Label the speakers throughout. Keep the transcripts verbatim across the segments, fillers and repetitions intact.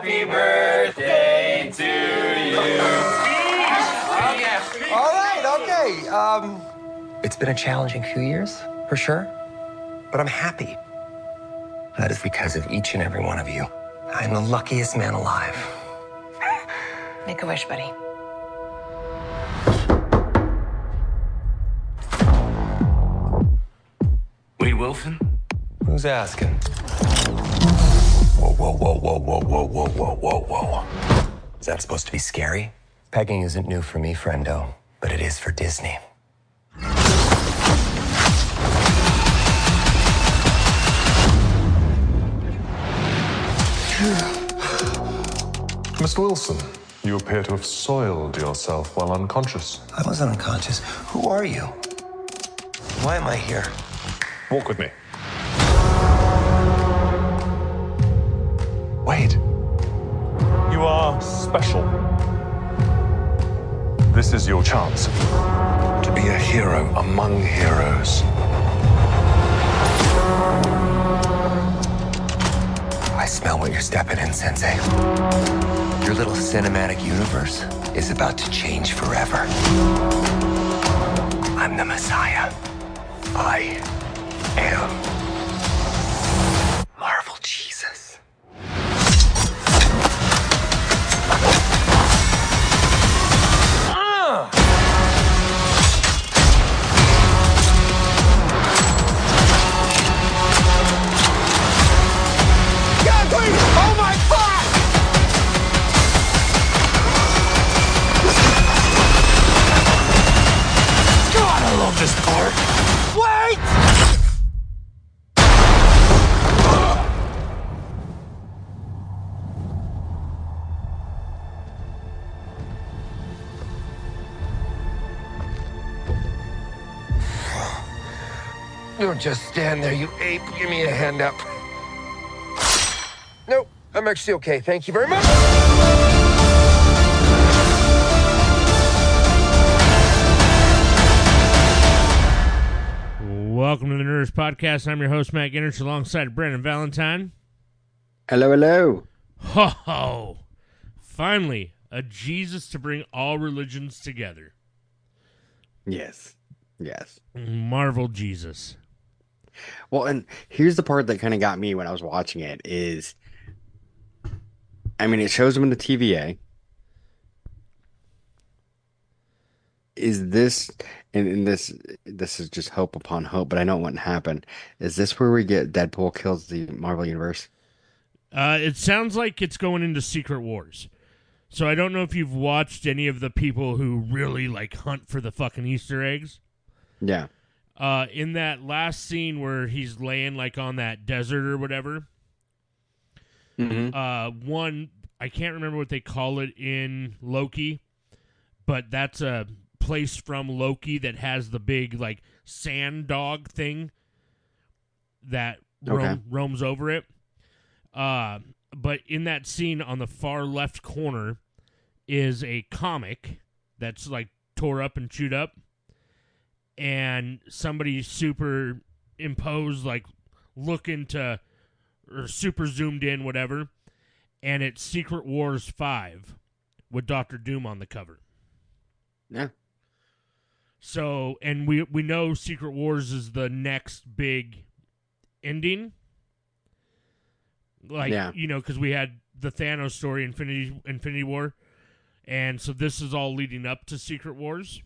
Speaker 1: Happy birthday to you.
Speaker 2: All right, okay. Um, it's been a challenging few years, for sure. But I'm happy. That is because of each and every one of you. I'm the luckiest man alive.
Speaker 3: Make a wish, buddy.
Speaker 1: Wait, Wilson?
Speaker 2: Who's asking? Whoa, whoa, whoa, whoa, whoa, whoa, whoa, whoa, whoa, whoa. Is that supposed to be scary? Pegging isn't new for me, friendo, but it is for Disney.
Speaker 4: Mister Wilson, you appear to have soiled yourself while unconscious.
Speaker 2: I wasn't unconscious. Who are you? Why am I here?
Speaker 4: Walk with me. Wait. You are special. This is your chance to be a hero among heroes.
Speaker 2: I smell what you're stepping in, Sensei. Your little cinematic universe is about to change forever. I'm the Messiah. I am Marvel Jesus. Ah! God, please! Oh my fuck! God, I love this part. Wait! Don't just stand there, you ape. Give me a hand up. Nope, I'm actually okay. Thank you very much.
Speaker 5: Welcome to the Nerdist Podcast. I'm your host, Matt Ginners, alongside Brandon Valentine.
Speaker 6: Hello, hello.
Speaker 5: Ho ho! Finally, a Jesus to bring all religions together.
Speaker 6: Yes. Yes.
Speaker 5: Marvel Jesus.
Speaker 6: Well, and here's the part that kind of got me when I was watching it is, I mean, it shows him in the T V A. Is this, and, and this, this is just hope upon hope, but I know it wouldn't happen. Is this where we get Deadpool kills the Marvel Universe?
Speaker 5: Uh, it sounds like it's going into Secret Wars. So I don't know if you've watched any of the people who really, like, hunt for the fucking Easter eggs.
Speaker 6: Yeah.
Speaker 5: Uh, in that last scene where he's laying, like, on that desert or whatever,
Speaker 6: Mm-hmm.
Speaker 5: uh, one, I can't remember what they call it in Loki, but that's a place from Loki that has the big, like, sand dog thing that roam,
Speaker 6: Okay.
Speaker 5: roams over it. Uh, but in that scene on the far left corner is a comic that's, like, tore up and chewed up. And somebody superimposed, like, looking to, or super zoomed in, whatever. And it's Secret Wars five with Doctor Doom on the cover.
Speaker 6: Yeah.
Speaker 5: So, and we we know Secret Wars is the next big ending. Like,
Speaker 6: Yeah.
Speaker 5: you know, because we had the Thanos story, Infinity Infinity War. And so this is all leading up to Secret Wars.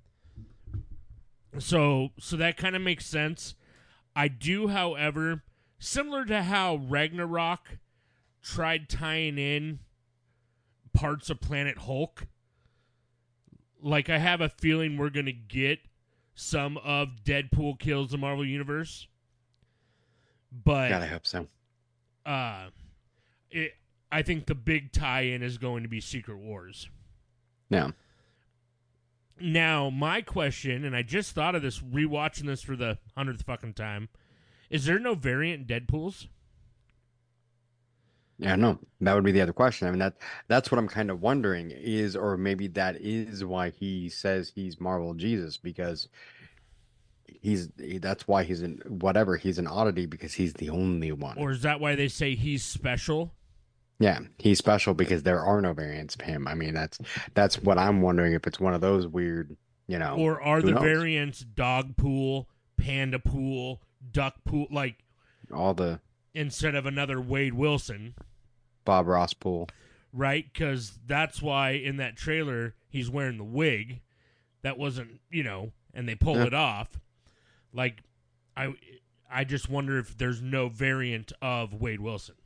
Speaker 5: So, so that kind of makes sense. I do, however, similar to how Ragnarok tried tying in parts of Planet Hulk, like, I have a feeling we're going to get some of Deadpool kills the Marvel Universe. But
Speaker 6: God, I hope so.
Speaker 5: uh, it, I think the big tie-in is going to be Secret Wars.
Speaker 6: Yeah.
Speaker 5: Now, my question, and I just thought of this rewatching this for the hundredth fucking time, is there no variant Deadpools?
Speaker 6: Yeah, no, that would be the other question. I mean, that that's what I'm kind of wondering is, or maybe that is why he says he's Marvel Jesus, because he's that's why he's an whatever he's an oddity, because he's the only one.
Speaker 5: Or is that why they say he's special?
Speaker 6: Yeah, he's special because there are no variants of him. I mean, that's that's what I'm wondering if it's one of those weird, you know,
Speaker 5: Or are
Speaker 6: who
Speaker 5: the
Speaker 6: knows?
Speaker 5: variants dog pool, panda pool, duck pool, like
Speaker 6: All the
Speaker 5: instead of another Wade Wilson,
Speaker 6: Bob Ross pool.
Speaker 5: right? Because that's why in that trailer he's wearing the wig. That wasn't, you know, and they pull
Speaker 6: Yeah.
Speaker 5: it off. Like, I, I just wonder if there's no variant of Wade Wilson.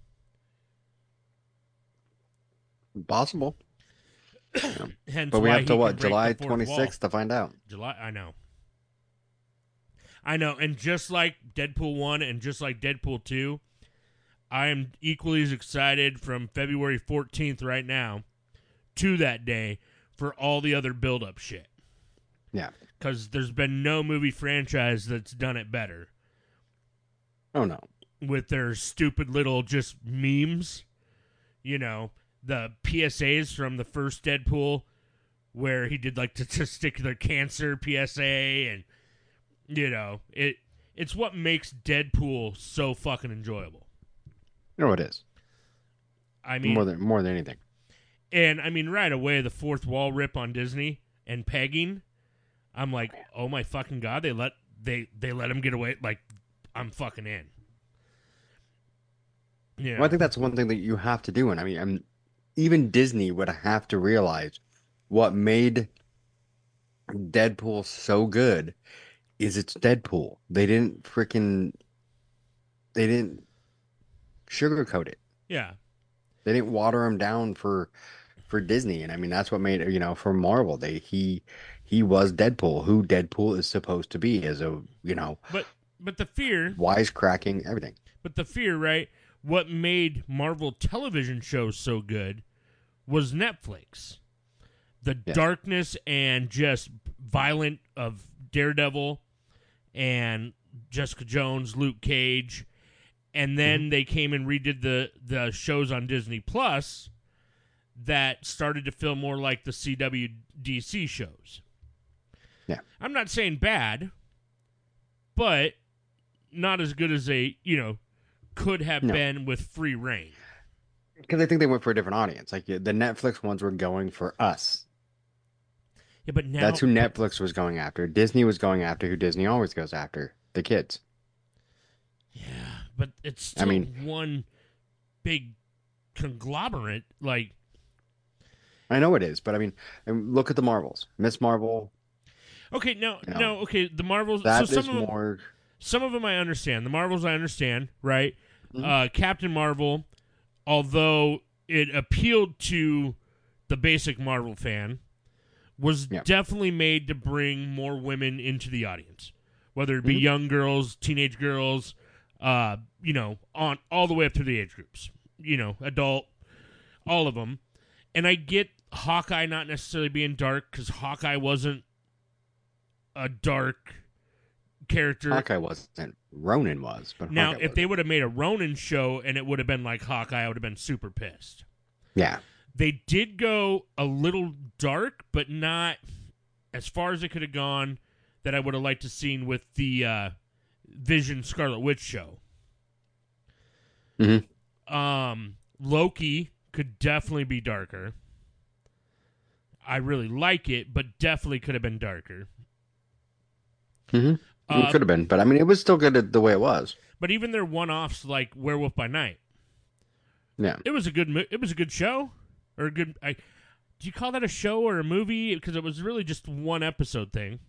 Speaker 6: Possible.
Speaker 5: Hence
Speaker 6: But we
Speaker 5: why
Speaker 6: have
Speaker 5: he
Speaker 6: to
Speaker 5: can
Speaker 6: what,
Speaker 5: break the
Speaker 6: July
Speaker 5: fourth
Speaker 6: twenty-sixth to find out.
Speaker 5: wall. July, I know. I know, and just like Deadpool one and just like Deadpool two, I am equally as excited from February fourteenth right now to that day for all the other build-up shit.
Speaker 6: Yeah.
Speaker 5: Because there's been no movie franchise that's done it better
Speaker 6: Oh no.
Speaker 5: with their stupid little just memes. You know, the P S As from the first Deadpool where he did like the testicular cancer P S A, and you know, it it's what makes Deadpool so fucking enjoyable.
Speaker 6: You know it is.
Speaker 5: I mean,
Speaker 6: More than more than anything.
Speaker 5: and I mean, right away, the fourth wall rip on Disney and pegging. I'm like, oh my fucking god, they let they they let him get away. Like, I'm fucking in. Yeah,
Speaker 6: Well, I think that's one thing that you have to do, and I mean, I'm, even Disney would have to realize what made Deadpool so good is it's Deadpool. They didn't freaking, they didn't sugarcoat it.
Speaker 5: yeah,
Speaker 6: They didn't water him down for for Disney, and I mean that's what made it, you know, for Marvel. They he he was Deadpool, who Deadpool is supposed to be, as a, you know,
Speaker 5: but but the fear,
Speaker 6: wisecracking everything.
Speaker 5: but the fear, right? What made Marvel television shows so good was Netflix. The
Speaker 6: Yeah.
Speaker 5: darkness and just violent of Daredevil and Jessica Jones, Luke Cage, and then
Speaker 6: Mm-hmm.
Speaker 5: they came and redid the the shows on Disney Plus that started to feel more like the C W D C shows.
Speaker 6: Yeah.
Speaker 5: I'm not saying bad, but not as good as they, you know, could have
Speaker 6: No.
Speaker 5: been with free reign.
Speaker 6: Because I think they went for a different audience. Like the Netflix ones were going for us.
Speaker 5: Yeah, but now
Speaker 6: That's who Netflix was going after. Disney was going after who Disney always goes after, the kids.
Speaker 5: Yeah, but it's still
Speaker 6: I mean-
Speaker 5: one big conglomerate. Like,
Speaker 6: I know it is, but I mean, I mean, look at the Marvels. Miss Marvel,
Speaker 5: okay, no,
Speaker 6: You know,
Speaker 5: no, okay, the Marvels.
Speaker 6: that
Speaker 5: so
Speaker 6: is
Speaker 5: some of them,
Speaker 6: more.
Speaker 5: some of them I understand. The Marvels I understand, right?
Speaker 6: Mhm.
Speaker 5: Uh, Captain Marvel, although it appealed to the basic Marvel fan, was
Speaker 6: Yeah.
Speaker 5: definitely made to bring more women into the audience, whether it be
Speaker 6: Mhm.
Speaker 5: young girls, teenage girls, uh, you know, on all the way up through the age groups, you know, adult, all of them. And I get Hawkeye not necessarily being dark because Hawkeye wasn't a dark character.
Speaker 6: Hawkeye wasn't. Ronan was, but
Speaker 5: Now,
Speaker 6: Hawkeye
Speaker 5: if they
Speaker 6: wasn't.
Speaker 5: would have made a Ronin show and it would have been like Hawkeye, I would have been super pissed.
Speaker 6: yeah,
Speaker 5: They did go a little dark, but not as far as it could have gone that I would have liked to seen with the uh, Vision Scarlet Witch show.
Speaker 6: Mhm.
Speaker 5: Um, Loki could definitely be darker. I really like it, but definitely could have been darker.
Speaker 6: hmm it
Speaker 5: Uh,
Speaker 6: could have been, but I mean, it was still good the way it was.
Speaker 5: But even their one-offs like Werewolf by Night,
Speaker 6: Yeah,
Speaker 5: it was a good. mo- It was a good show, or a good. I, do you call that a show or a movie? Because it was really just one episode thing.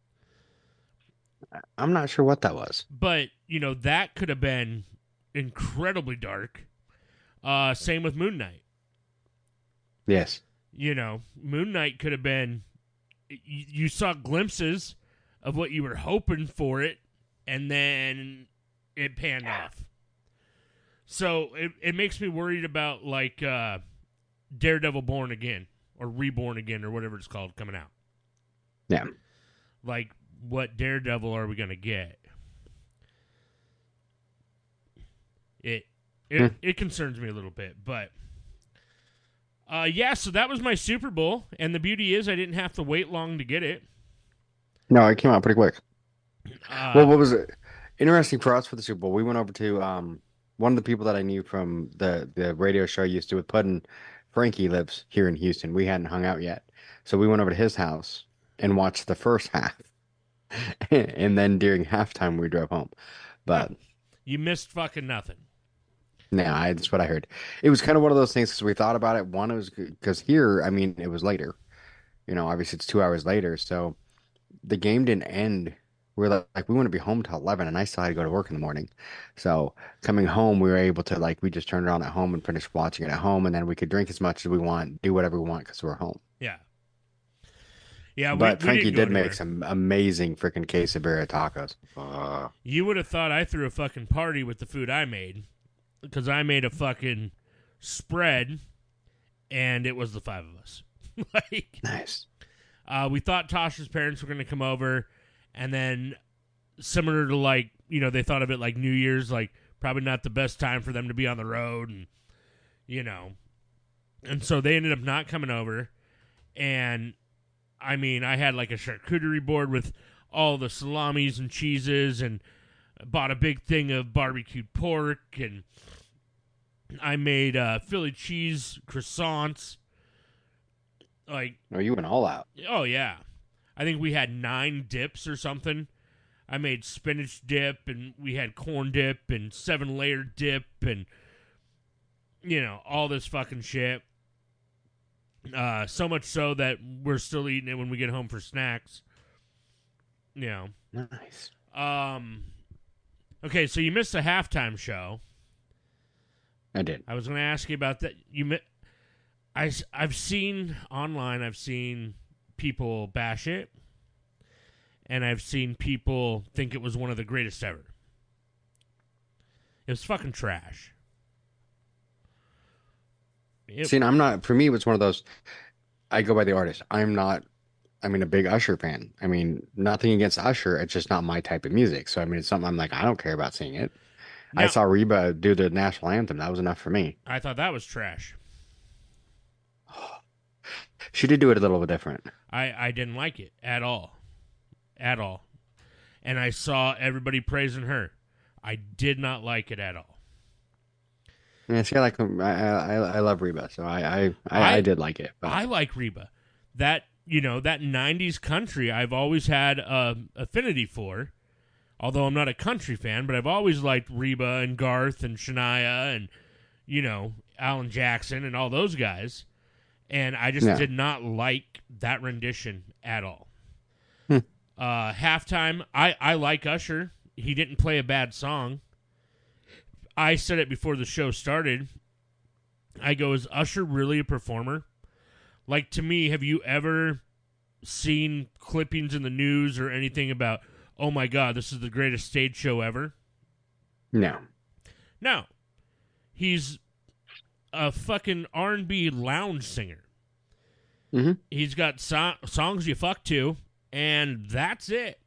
Speaker 6: I'm not sure what that was.
Speaker 5: But you know that could have been incredibly dark. Uh, same with Moon Knight.
Speaker 6: Yes,
Speaker 5: You know, Moon Knight could have been. You, you saw glimpses of what you were hoping for it, and then it panned off. So it it makes me worried about like uh, Daredevil Born Again or Reborn Again or whatever it's called coming out.
Speaker 6: yeah.
Speaker 5: Like, what Daredevil are we gonna get? It it
Speaker 6: Hmm.
Speaker 5: it concerns me a little bit, but uh, yeah. So that was my Super Bowl, and the beauty is I didn't have to wait long to get it.
Speaker 6: No, it came out pretty quick.
Speaker 5: Uh,
Speaker 6: Well, what was it? Interesting for us for the Super Bowl? We went over to um, one of the people that I knew from the the radio show I used to with Puddin, Frankie lives here in Houston. We hadn't hung out yet, so we went over to his house and watched the first half, and then during halftime we drove home. But
Speaker 5: You missed fucking nothing.
Speaker 6: no, I, that's what I heard. It was kind of one of those things because we thought about it. One, it was because here, I mean, it was later. You know, obviously it's two hours later, so the game didn't end. We were like, like we want to be home till eleven, and I still had to go to work in the morning. So coming home, we were able to like we just turned it on at home and finished watching it at home, and then we could drink as much as we want, do whatever we want because we're home.
Speaker 5: Yeah. Yeah, we,
Speaker 6: But
Speaker 5: we
Speaker 6: Frankie
Speaker 5: didn't go
Speaker 6: did make
Speaker 5: anywhere.
Speaker 6: some amazing freaking quesadilla tacos. Uh,
Speaker 5: You would have thought I threw a fucking party with the food I made, because I made a fucking spread, and it was the five of us. like,
Speaker 6: nice.
Speaker 5: uh, we thought Tasha's parents were going to come over, and then similar to like, you know, they thought of it like New Year's, like probably not the best time for them to be on the road, and you know, and so they ended up not coming over, and I mean, I had like a charcuterie board with all the salamis and cheeses, and bought a big thing of barbecued pork, and I made uh, Philly cheese croissants. Like,
Speaker 6: Oh, you went all out.
Speaker 5: oh yeah, I think we had nine dips or something. I made spinach dip, and we had corn dip, and seven layer dip, and you know, all this fucking shit. Uh, so much so that we're still eating it when we get home for snacks. You know.
Speaker 6: Nice.
Speaker 5: Um. Okay, so you missed the halftime show.
Speaker 6: I did.
Speaker 5: I was going to ask you about that. You, mi- I, I've seen online. I've seen people bash it, and I've seen people think it was one of the greatest ever. It was fucking trash. It-
Speaker 6: See, and I'm not. For me, it was one of those. I go by the artist. I'm not. I mean, a big Usher fan. I mean, nothing against Usher. It's just not my type of music. So I mean, it's something I'm like, I don't care about seeing it. I
Speaker 5: Now-
Speaker 6: saw Reba do the national anthem. That was enough for me.
Speaker 5: I thought that was trash.
Speaker 6: She did do it a little bit different.
Speaker 5: I, I didn't like it at all. At all. And I saw everybody praising her. I did not like it at all.
Speaker 6: Yeah, see, I like. I I, I love Reba, so I I, I,
Speaker 5: I-
Speaker 6: I did like it. But
Speaker 5: I like Reba. That, you know, that nineties country I've always had a affinity for. Although I'm not a country fan, but I've always liked Reba and Garth and Shania and, you know, Alan Jackson and all those guys. And I just
Speaker 6: Yeah.
Speaker 5: did not like that rendition at all.
Speaker 6: Hmm.
Speaker 5: Uh, halftime, I, I like Usher. He didn't play a bad song. I said it before the show started. I go, is Usher really a performer? Like, to me, have you ever seen clippings in the news or anything about, oh my God, this is the greatest stage show ever?
Speaker 6: no,
Speaker 5: No. He's a fucking R and B lounge singer.
Speaker 6: Mhm.
Speaker 5: He's got so- songs you fuck to, and that's it.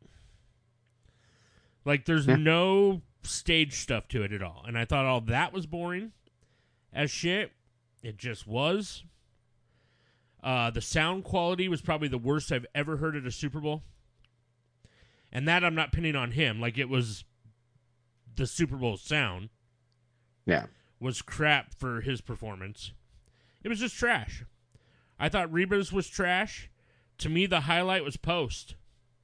Speaker 5: Like, there's
Speaker 6: Yeah.
Speaker 5: no stage stuff to it at all. And I thought all that was boring as shit. It just was. Uh, the sound quality was probably the worst I've ever heard at a Super Bowl. And that I'm not pinning on him. Like, it was the Super Bowl sound
Speaker 6: yeah.
Speaker 5: was crap for his performance. It was just trash. I thought Reba's was trash. To me, the highlight was Post.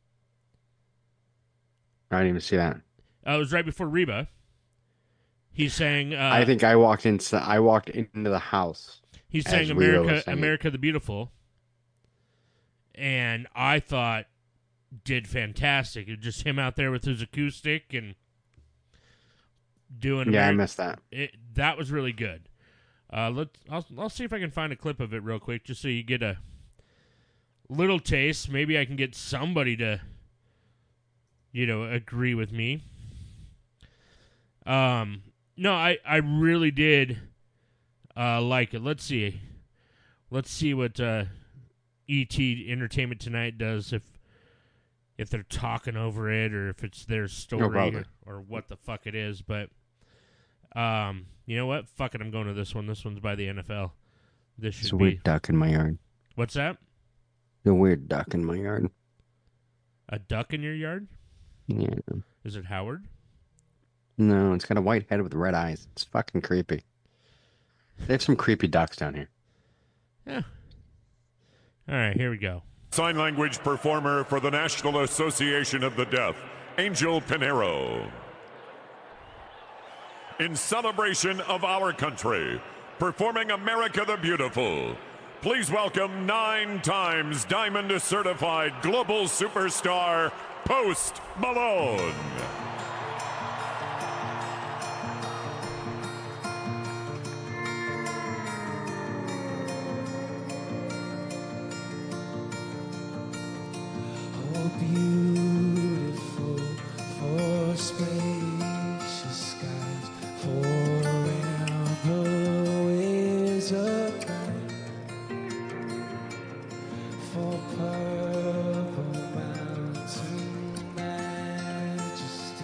Speaker 6: I didn't even see that.
Speaker 5: Uh, it was right before Reba. He sang. Uh,
Speaker 6: I think I walked in. I walked into the house.
Speaker 5: he
Speaker 6: as
Speaker 5: sang
Speaker 6: Reba was
Speaker 5: America,
Speaker 6: singing.
Speaker 5: America the Beautiful, and I thought did fantastic. It just him out there with his acoustic and doing.
Speaker 6: Yeah, I
Speaker 5: Ameri-
Speaker 6: missed that.
Speaker 5: It, that was really good. Uh, let I'll I'll see if I can find a clip of it real quick, just so you get a little taste. Maybe I can get somebody to, you know, agree with me. Um, no, I I really did uh, like it. Let's see, let's see what uh, E T Entertainment Tonight does if if they're talking over it or if it's their story
Speaker 6: probably.
Speaker 5: or, or what the fuck it is, but. Um, you know what? Fuck it, I'm going to this one. This one's by the N F L. This
Speaker 6: There's
Speaker 5: should
Speaker 6: a
Speaker 5: be.
Speaker 6: weird duck in my yard.
Speaker 5: What's that?
Speaker 6: A weird duck in my yard.
Speaker 5: A duck in your yard?
Speaker 6: Yeah.
Speaker 5: Is it Howard?
Speaker 6: No, it's got a white head with red eyes. It's fucking creepy. They have some creepy ducks down here.
Speaker 5: Yeah. All right, here we go.
Speaker 7: Sign language performer for the National Association of the Deaf, Angel Pinheiro. In celebration of our country, performing America the Beautiful, please welcome nine times Diamond certified global superstar, Post Malone.
Speaker 8: Oh, beautiful for spacious skies, forever is a kind for purple mountain majesty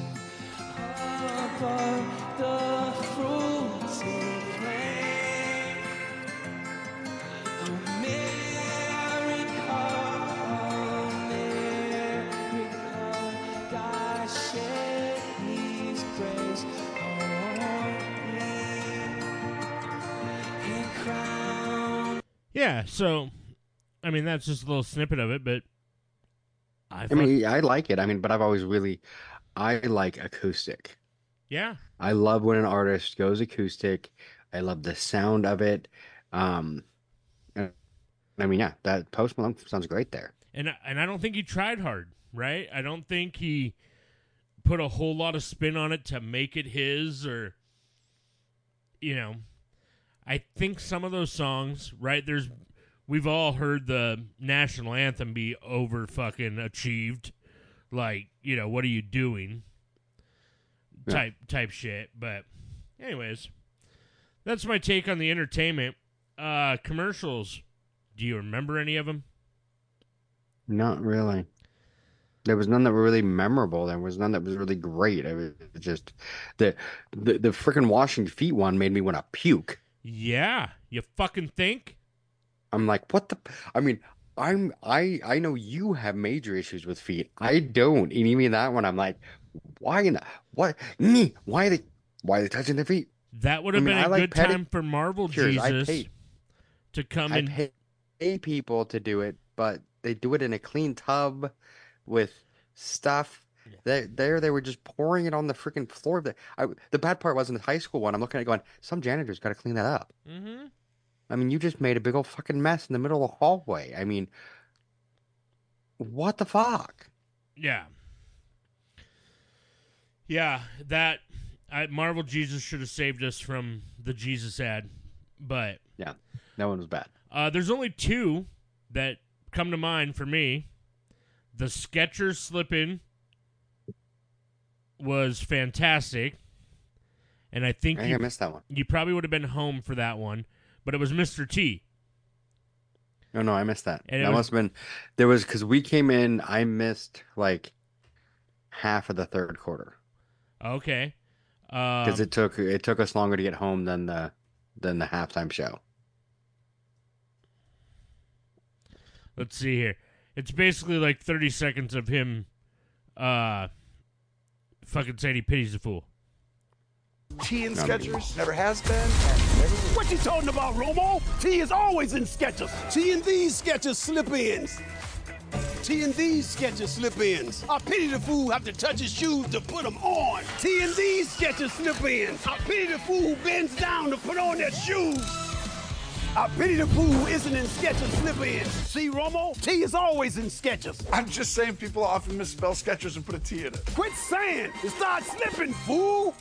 Speaker 8: above the fruited plain. America, America, God shed His grace on me and crown.
Speaker 5: Yeah, so, I mean, that's just a little snippet of it, but I,
Speaker 6: I
Speaker 5: fuck-
Speaker 6: mean, I like it. I mean, but I've always really, I like acoustic.
Speaker 5: yeah,
Speaker 6: I love when an artist goes acoustic. I love the sound of it. Um, and- I mean, yeah, that Post Malone sounds great there.
Speaker 5: and and I don't think he tried hard, right? I don't think he put a whole lot of spin on it to make it his, or, you know, I think some of those songs, right? There's, we've all heard the national anthem be over fucking achieved, like, you know, what are you doing?
Speaker 6: Yeah.
Speaker 5: Type type shit. But, anyways, that's my take on the entertainment. Uh, commercials. Do you remember any of them?
Speaker 6: Not really. There was none that were really memorable. There was none that was really great. It was just the the the freaking washing feet one made me want to puke.
Speaker 5: Yeah, you fucking think?
Speaker 6: I'm like, what the? I mean, I'm I I know you have major issues with feet. I don't. And even that one, I'm like, why in the what? Me? Why are they? Why are they touching their feet?
Speaker 5: That would
Speaker 6: I
Speaker 5: have
Speaker 6: mean,
Speaker 5: been a
Speaker 6: I like
Speaker 5: good
Speaker 6: pedi-
Speaker 5: time for Marvel
Speaker 6: Cures. I
Speaker 5: Jesus
Speaker 6: pay
Speaker 5: to come
Speaker 6: I
Speaker 5: in.
Speaker 6: pay, pay people to do it, but they do it in a clean tub with stuff. They, there, they were just pouring it on the freaking floor. The, I, the bad part was in the high school one. I'm looking at it going, some janitor's got to clean that up.
Speaker 5: Mm-hmm.
Speaker 6: I mean, you just made a big old fucking mess in the middle of the hallway. I mean, what the fuck?
Speaker 5: Yeah. Yeah, that I, Marvel Jesus should have saved us from the Jesus ad, but
Speaker 6: Yeah, that one was bad.
Speaker 5: uh, there's only two that come to mind for me. The Skechers slip-in was fantastic, and I think
Speaker 6: I think
Speaker 5: you,
Speaker 6: I missed that one.
Speaker 5: you probably would have been home for that one, but it was Mister T.
Speaker 6: No, no, I missed that.
Speaker 5: And it
Speaker 6: that
Speaker 5: was-
Speaker 6: must have been, there was, because we came in, I missed like half of the third quarter.
Speaker 5: Okay.
Speaker 6: Because
Speaker 5: Um,
Speaker 6: it took it took us longer to get home than the than the halftime show.
Speaker 5: let's see here. It's basically like thirty seconds of him uh, fucking saying he pities the fool.
Speaker 9: T in
Speaker 6: Not a big
Speaker 9: Skechers never has been and never will.
Speaker 10: What you talking about, Romo? T is always in Skechers. T and these Skechers slip-ins. T and these Skechers slip-ins. I pity the fool who have to touch his shoes to put them on. T and these Skechers slip-ins. I pity the fool who bends down to put on their shoes. I pity the fool who isn't in Skechers slip-ins. See, Romo? T is always in Skechers.
Speaker 9: I'm just saying people often misspell Skechers and put a T in it.
Speaker 10: Quit saying and start slipping, fool.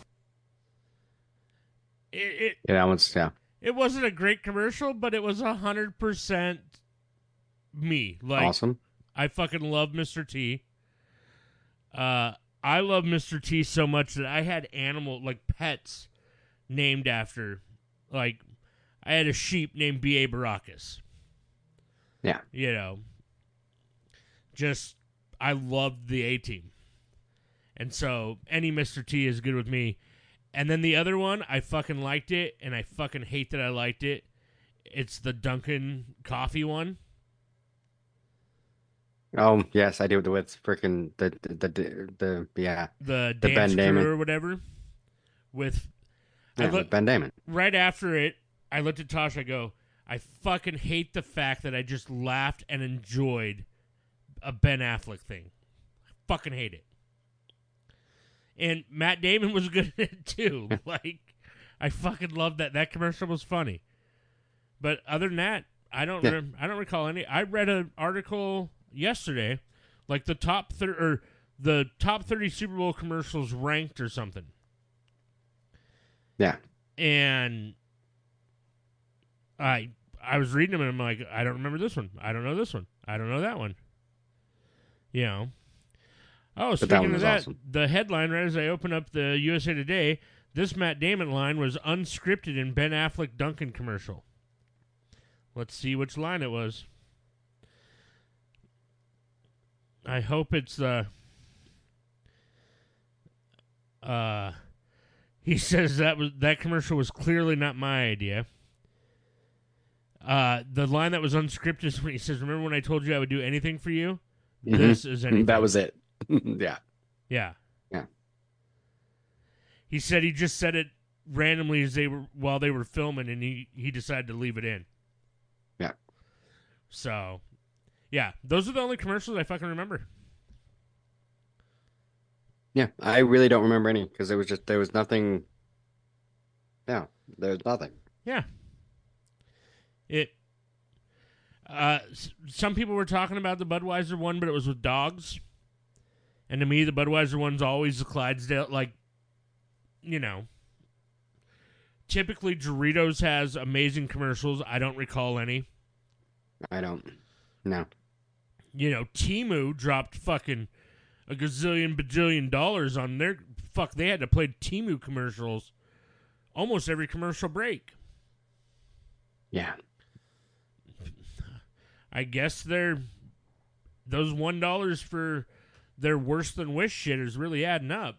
Speaker 5: It, it
Speaker 6: Yeah, that one's yeah.
Speaker 5: it wasn't a great commercial, but it was a hundred percent me. Like
Speaker 6: Awesome.
Speaker 5: I fucking love Mister T. Uh, I love Mister T so much that I had animal like pets named after, like I had a sheep named B A Baracus.
Speaker 6: Yeah.
Speaker 5: You know, just I loved the A Team, and so any Mister T is good with me. And then the other one, I fucking liked it, and I fucking hate that I liked it. It's the Dunkin' coffee one.
Speaker 6: Oh yes, I do with freaking the the the, the yeah
Speaker 5: The
Speaker 6: The Ben
Speaker 5: dance crew
Speaker 6: Damon.
Speaker 5: or whatever. with,
Speaker 6: Yeah,
Speaker 5: I look,
Speaker 6: with Ben Damon.
Speaker 5: Right after it, I looked at Tosh. I go, I fucking hate the fact that I just laughed and enjoyed a Ben Affleck thing. I fucking hate it. And Matt Damon was good at it too. Like, I fucking loved that. That commercial was funny. But other than that, I don't.
Speaker 6: Yeah.
Speaker 5: Rem- I don't recall any. I read an article yesterday, like the top thir- or the top thirty Super Bowl commercials ranked or something.
Speaker 6: Yeah.
Speaker 5: And I I was reading them and I'm like, I don't remember this one. I don't know this one. I don't know that one. You know. Oh,
Speaker 6: But that
Speaker 5: speaking
Speaker 6: one
Speaker 5: of
Speaker 6: was
Speaker 5: that,
Speaker 6: awesome.
Speaker 5: the headline right as I open up the U S A Today, this Matt Damon line was unscripted in Ben Affleck Duncan commercial. Let's see which line it was. I hope it's uh uh he says that was that commercial was clearly not my idea. Uh the line that was unscripted is when he says, "Remember when I told you I would do anything for you?
Speaker 6: Mhm.
Speaker 5: This is anything."
Speaker 6: That was it. Yeah.
Speaker 5: Yeah.
Speaker 6: Yeah.
Speaker 5: He said he just said it randomly as they were while they were filming, and he, he decided to leave it in.
Speaker 6: Yeah.
Speaker 5: So, yeah, those are the only commercials I fucking remember.
Speaker 6: Yeah, I really don't remember any because there was just there was nothing. Yeah, there was nothing.
Speaker 5: Yeah. It. Uh, s- some people were talking about the Budweiser one, but it was with dogs. And to me, the Budweiser one's always the Clydesdale. Like, you know, typically Doritos has amazing commercials. I don't recall any.
Speaker 6: I don't. No.
Speaker 5: You know, Temu dropped fucking a gazillion bajillion dollars on their fuck. They had to play Temu commercials almost every commercial break.
Speaker 6: Yeah.
Speaker 5: I guess they're those one dollars for their worse than wish shit is really adding up.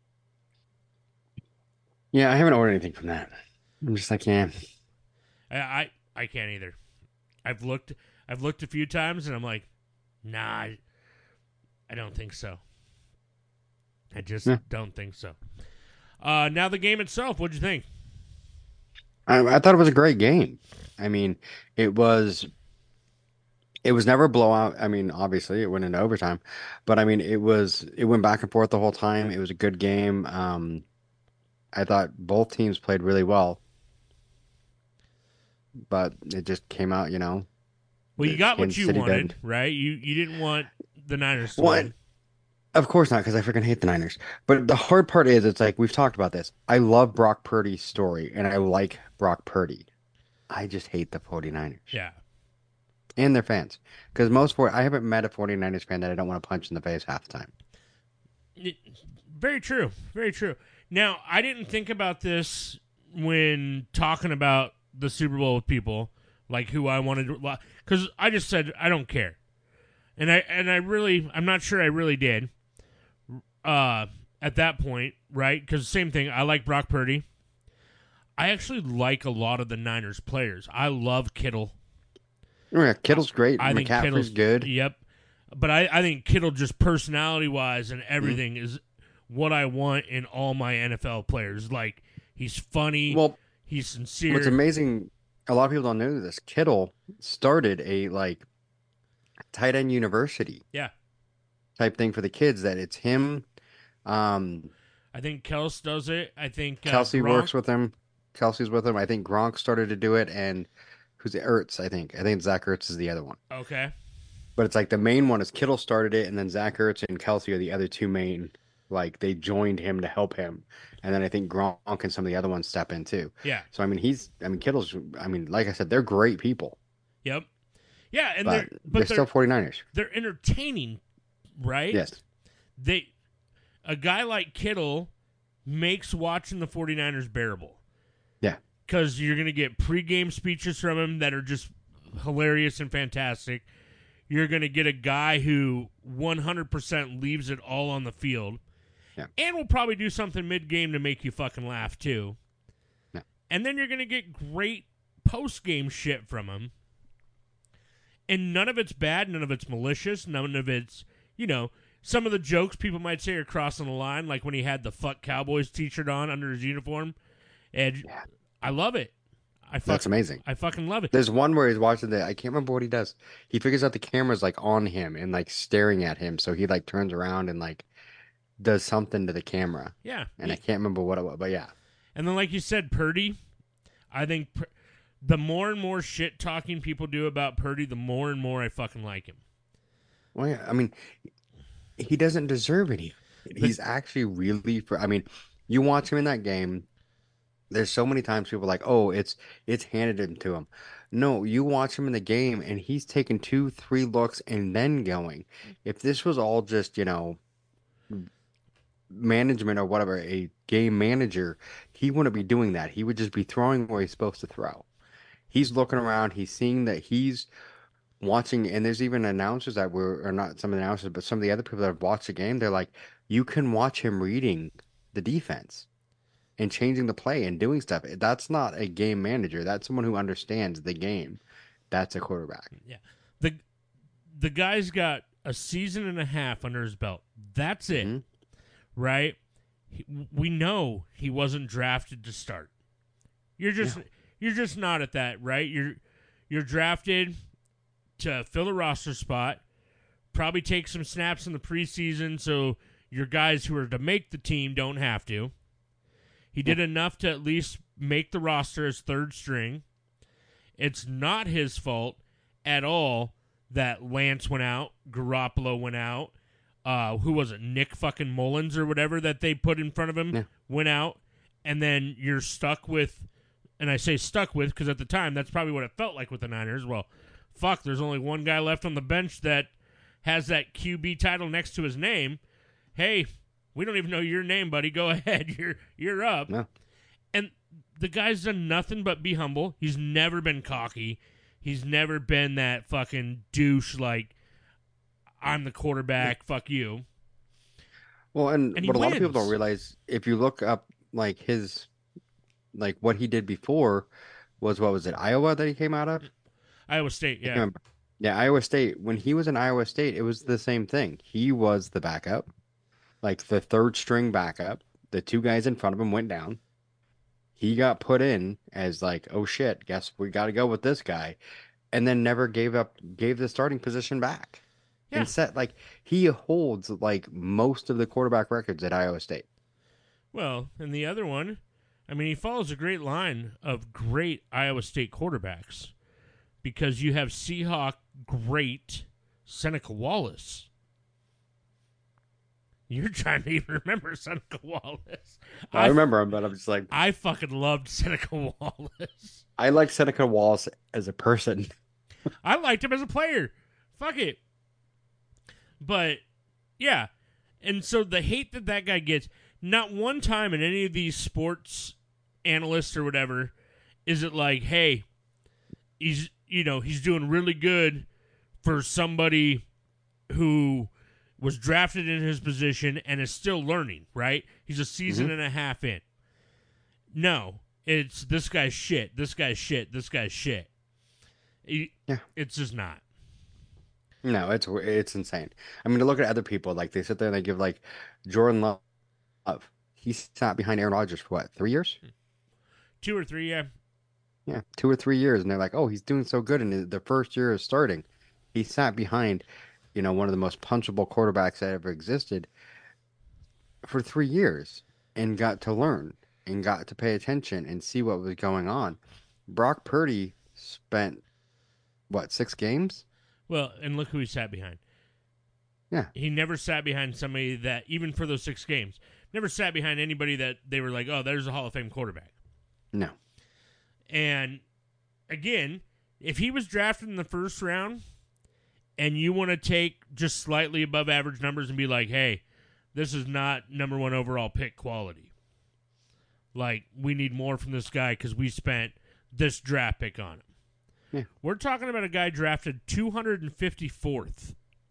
Speaker 6: Yeah, I haven't ordered anything from that. I'm just like, yeah.
Speaker 5: I I, I can't either. I've looked I've looked a few times and I'm like, nah, I, I don't think so. I just
Speaker 6: Yeah.
Speaker 5: don't think so. Uh, now the game itself, what'd you think?
Speaker 6: I, I thought it was a great game. I mean, it was. It was never a blowout. I mean, obviously it went into overtime, but I mean, it was. It went back and forth the whole time. It was a good game. Um, I thought both teams played really well, but it just came out, you know.
Speaker 5: Well, you got what
Speaker 6: Kansas
Speaker 5: you
Speaker 6: City
Speaker 5: wanted,
Speaker 6: did.
Speaker 5: right? You you didn't want the Niners to
Speaker 6: What?
Speaker 5: win.
Speaker 6: Of course not, because I freaking hate the Niners. But the hard part is, it's like we've talked about this. I love Brock Purdy's story, and I like Brock Purdy. I just hate the 49ers.
Speaker 5: Yeah.
Speaker 6: And their fans. Because most for I haven't met a 49ers fan that I don't want to punch in the face half the time.
Speaker 5: It- very true. Very true. Now, I didn't think about this when talking about the Super Bowl with people, like who I wanted to, because I just said I don't care, and I and I really I'm not sure I really did. Uh, at that point, right? Because same thing. I like Brock Purdy. I actually like a lot of the Niners players. I love Kittle.
Speaker 6: Oh, yeah, Kittle's great.
Speaker 5: I think
Speaker 6: McCaffrey's
Speaker 5: Kittle's
Speaker 6: good.
Speaker 5: Yep. But I, I think Kittle, just personality wise and everything,
Speaker 6: Mm-hmm.
Speaker 5: is what I want in all my N F L players. Like, he's funny.
Speaker 6: Well,
Speaker 5: he's sincere.
Speaker 6: what's amazing, a lot of people don't know this. Kittle started a like tight end university
Speaker 5: Yeah.
Speaker 6: type thing for the kids. That it's him. Um,
Speaker 5: I think Kels does it. I think uh,
Speaker 6: Kelsey
Speaker 5: Gronk-
Speaker 6: works with him. Kelsey's with him. I think Gronk started to do it, and who's it? Ertz? I think. I think Zach Ertz is the other one.
Speaker 5: Okay.
Speaker 6: But it's like the main one is Kittle started it, and then Zach Ertz and Kelsey are the other two main. Like they joined him to help him, and then I think Gronk and some of the other ones step in too.
Speaker 5: Yeah.
Speaker 6: So I mean, he's. I mean, Kittle's. I mean, like I said, they're great people,
Speaker 5: Yep. Yeah, and
Speaker 6: but
Speaker 5: they're
Speaker 6: they're,
Speaker 5: but they're,
Speaker 6: still 49ers.
Speaker 5: they're entertaining, right?
Speaker 6: Yes.
Speaker 5: They a guy like Kittle makes watching the 49ers bearable.
Speaker 6: Yeah.
Speaker 5: Because you're going to get pregame speeches from him that are just hilarious and fantastic. You're going to get a guy who one hundred percent leaves it all on the field.
Speaker 6: Yeah.
Speaker 5: And will probably do something mid-game to make you fucking laugh, too.
Speaker 6: Yeah.
Speaker 5: And then you're going to get great post-game shit from him. And none of it's bad. None of it's malicious. None of it's, you know, some of the jokes people might say are crossing the line, like when he had the "Fuck Cowboys" T-shirt on under his uniform, and
Speaker 6: Yeah.
Speaker 5: I love it. I fuck,
Speaker 6: That's amazing.
Speaker 5: I fucking love it.
Speaker 6: There's one where he's watching the. I can't remember what he does. He figures out the camera's like on him and like staring at him, so he like turns around and like does something to the camera.
Speaker 5: Yeah,
Speaker 6: And I can't remember what it was, but yeah.
Speaker 5: And then, like you said, Purdy, I think Pur- the more and more shit talking people do about Purdy, the more and more I fucking like him.
Speaker 6: Well, yeah, I mean, he doesn't deserve any. He's actually really. For, I mean, you watch him in that game. There's so many times people are like, oh, it's it's handed him to him. No, you watch him in the game, and he's taking two, three looks and then going. If this was all just, you know, management or whatever, a game manager, he wouldn't be doing that. He would just be throwing where he's supposed to throw. He's looking around. He's seeing that he's watching, and there's even announcers that were, or not some of the announcers, but some of the other people that have watched the game, they're like, you can watch him reading the defense and changing the play and doing stuff. That's not a game manager. That's someone who understands the game. That's a quarterback.
Speaker 5: Yeah. The the guy's got a season and a half under his belt. That's it.
Speaker 6: Mm-hmm.
Speaker 5: Right? He, we know he wasn't drafted to start. You're just
Speaker 6: Yeah.
Speaker 5: you're just not at that, right? You're you're drafted to fill a roster spot, probably take some snaps in the preseason so your guys who are to make the team don't have to. He did enough to at least make the roster as third string. It's not his fault at all that Lance went out, Garoppolo went out, uh, who was it, Nick fucking Mullins or whatever that they put in front of him
Speaker 6: Yeah.
Speaker 5: went out, and then you're stuck with, and I say stuck with because at the time that's probably what it felt like with the Niners. Well, fuck, there's only one guy left on the bench that has that Q B title next to his name. Hey, we don't even know your name, buddy. Go ahead. You're you're up.
Speaker 6: No.
Speaker 5: And the guy's done nothing but be humble. He's never been cocky. He's never been that fucking douche like, I'm the quarterback, fuck you.
Speaker 6: Well, and,
Speaker 5: And he
Speaker 6: what a lot of people
Speaker 5: wins.
Speaker 6: don't realize, if you look up like his, like what he did before was, what was it, Iowa that he came out of?
Speaker 5: Iowa State,
Speaker 6: I can't
Speaker 5: yeah.
Speaker 6: remember. Yeah, Iowa State. When he was in Iowa State, it was the same thing. He was the backup, like the third string backup. The two guys in front of him went down. He got put in as like, oh shit, guess we got to go with this guy, and then never gave up, gave the starting position back.
Speaker 5: Yeah.
Speaker 6: And set like he holds like most of the quarterback records at Iowa State.
Speaker 5: Well, and the other one, I mean, he follows a great line of great Iowa State quarterbacks because you have Seahawk great Seneca Wallace. You're trying to even remember Seneca Wallace.
Speaker 6: I, remember him, but I'm just like,
Speaker 5: I fucking loved Seneca Wallace.
Speaker 6: I like Seneca Wallace as a person.
Speaker 5: I liked him as a player. Fuck it. But, yeah. And so the hate that that guy gets, not one time in any of these sports analysts or whatever, is it like, hey, he's, you know, he's doing really good for somebody who was drafted in his position and is still learning, right? He's a season
Speaker 6: Mm-hmm.
Speaker 5: and a half in. No, it's this guy's shit, this guy's shit, this guy's shit. He-
Speaker 6: Yeah.
Speaker 5: It's just not.
Speaker 6: No, it's it's insane. I mean, to look at other people, like they sit there and they give like Jordan Love. He sat behind Aaron Rodgers for what, three years?
Speaker 5: Two or three, yeah.
Speaker 6: Yeah, two or three years, and they're like, "Oh, he's doing so good in the first year of starting." He sat behind, you know, one of the most punchable quarterbacks that ever existed for three years and got to learn and got to pay attention and see what was going on. Brock Purdy spent what, six games?
Speaker 5: Well, and look who he sat behind.
Speaker 6: Yeah.
Speaker 5: He never sat behind somebody that, even for those six games, never sat behind anybody that they were like, oh, there's a Hall of Fame quarterback.
Speaker 6: No.
Speaker 5: And again, if he was drafted in the first round and you want to take just slightly above average numbers and be like, hey, this is not number one overall pick quality. Like, we need more from this guy because we spent this draft pick on him.
Speaker 6: Yeah.
Speaker 5: We're talking about a guy drafted two hundred fifty-fourth.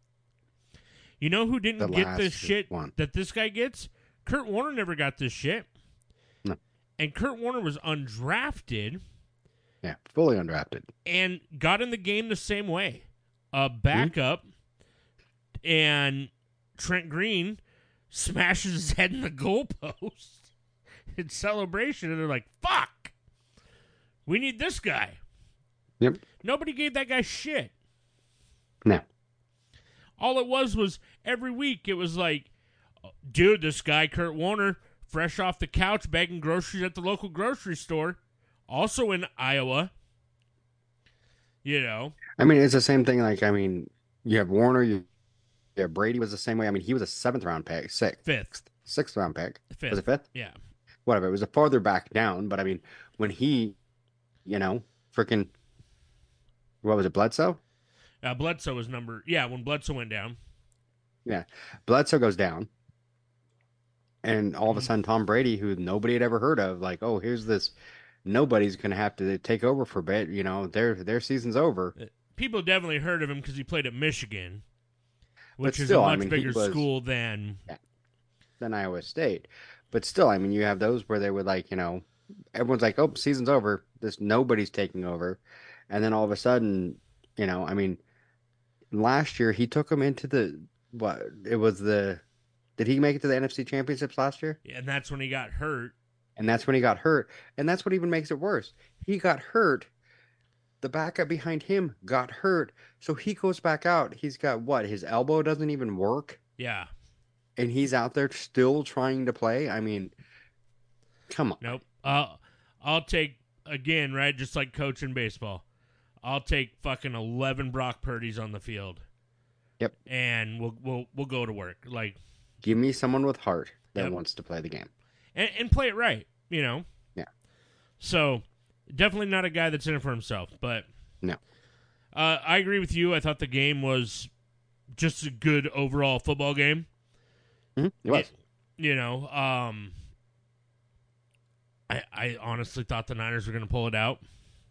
Speaker 5: You know who didn't
Speaker 6: The
Speaker 5: get
Speaker 6: last
Speaker 5: this shit
Speaker 6: one.
Speaker 5: that this guy gets? Kurt Warner never got this shit.
Speaker 6: No.
Speaker 5: And Kurt Warner was undrafted
Speaker 6: Yeah, fully undrafted.
Speaker 5: and got in the game the same way. A backup and Trent Green smashes his head in the goalpost in celebration, and they're like, fuck, we need this guy.
Speaker 6: Yep.
Speaker 5: Nobody gave that guy shit.
Speaker 6: No.
Speaker 5: All it was was every week it was like, dude, this guy, Kurt Warner, fresh off the couch bagging groceries at the local grocery store, also in Iowa. You know?
Speaker 6: I mean, it's the same thing. Like, I mean, you have Warner, you, you have Brady was the same way. I mean, he was a seventh round pick, sixth,
Speaker 5: fifth,
Speaker 6: sixth round pick.
Speaker 5: Fifth.
Speaker 6: Was it fifth?
Speaker 5: Yeah.
Speaker 6: Whatever. It was a farther back down, but I mean, when he, you know, freaking, what was it, Bledsoe?
Speaker 5: Uh, Bledsoe was number, yeah, when Bledsoe went down.
Speaker 6: Yeah. Bledsoe goes down. And all of a sudden, Tom Brady, who nobody had ever heard of, like, oh, here's this, nobody's going to have to take over for a bit. You know, their their season's over.
Speaker 5: People definitely heard of him because he played at Michigan, which
Speaker 6: But
Speaker 5: is
Speaker 6: still,
Speaker 5: a
Speaker 6: I
Speaker 5: much
Speaker 6: mean, he
Speaker 5: bigger
Speaker 6: was-
Speaker 5: school than.
Speaker 6: Yeah. Than Iowa State. But still, I mean, you have those where they would, like, you know, everyone's like, oh, season's over. This nobody's taking over. And then all of a sudden, you know, I mean, last year he took them into the, what, it was the, did he make it to the N F C Championships last year?
Speaker 5: And that's when he got hurt.
Speaker 6: And that's when he got hurt. And that's what even makes it worse. He got hurt. The backup behind him got hurt. So he goes back out. He's got what? His elbow doesn't even work.
Speaker 5: Yeah.
Speaker 6: And he's out there still trying to play. I mean, come on.
Speaker 5: Nope. Uh, I'll take, again, right, just like coaching baseball, I'll take fucking eleven Brock Purdy's on the field.
Speaker 6: Yep.
Speaker 5: And we'll we'll we'll go to work. Like,
Speaker 6: give me someone with heart that
Speaker 5: Yep.
Speaker 6: wants to play the game.
Speaker 5: and, and play it right, you know?
Speaker 6: Yeah.
Speaker 5: So, definitely not a guy that's in it for himself, but
Speaker 6: No.
Speaker 5: uh, I agree with you. I thought the game was just a good overall football game.
Speaker 6: Mhm, It was.
Speaker 5: You know, um, I I honestly thought the Niners were going to pull it out.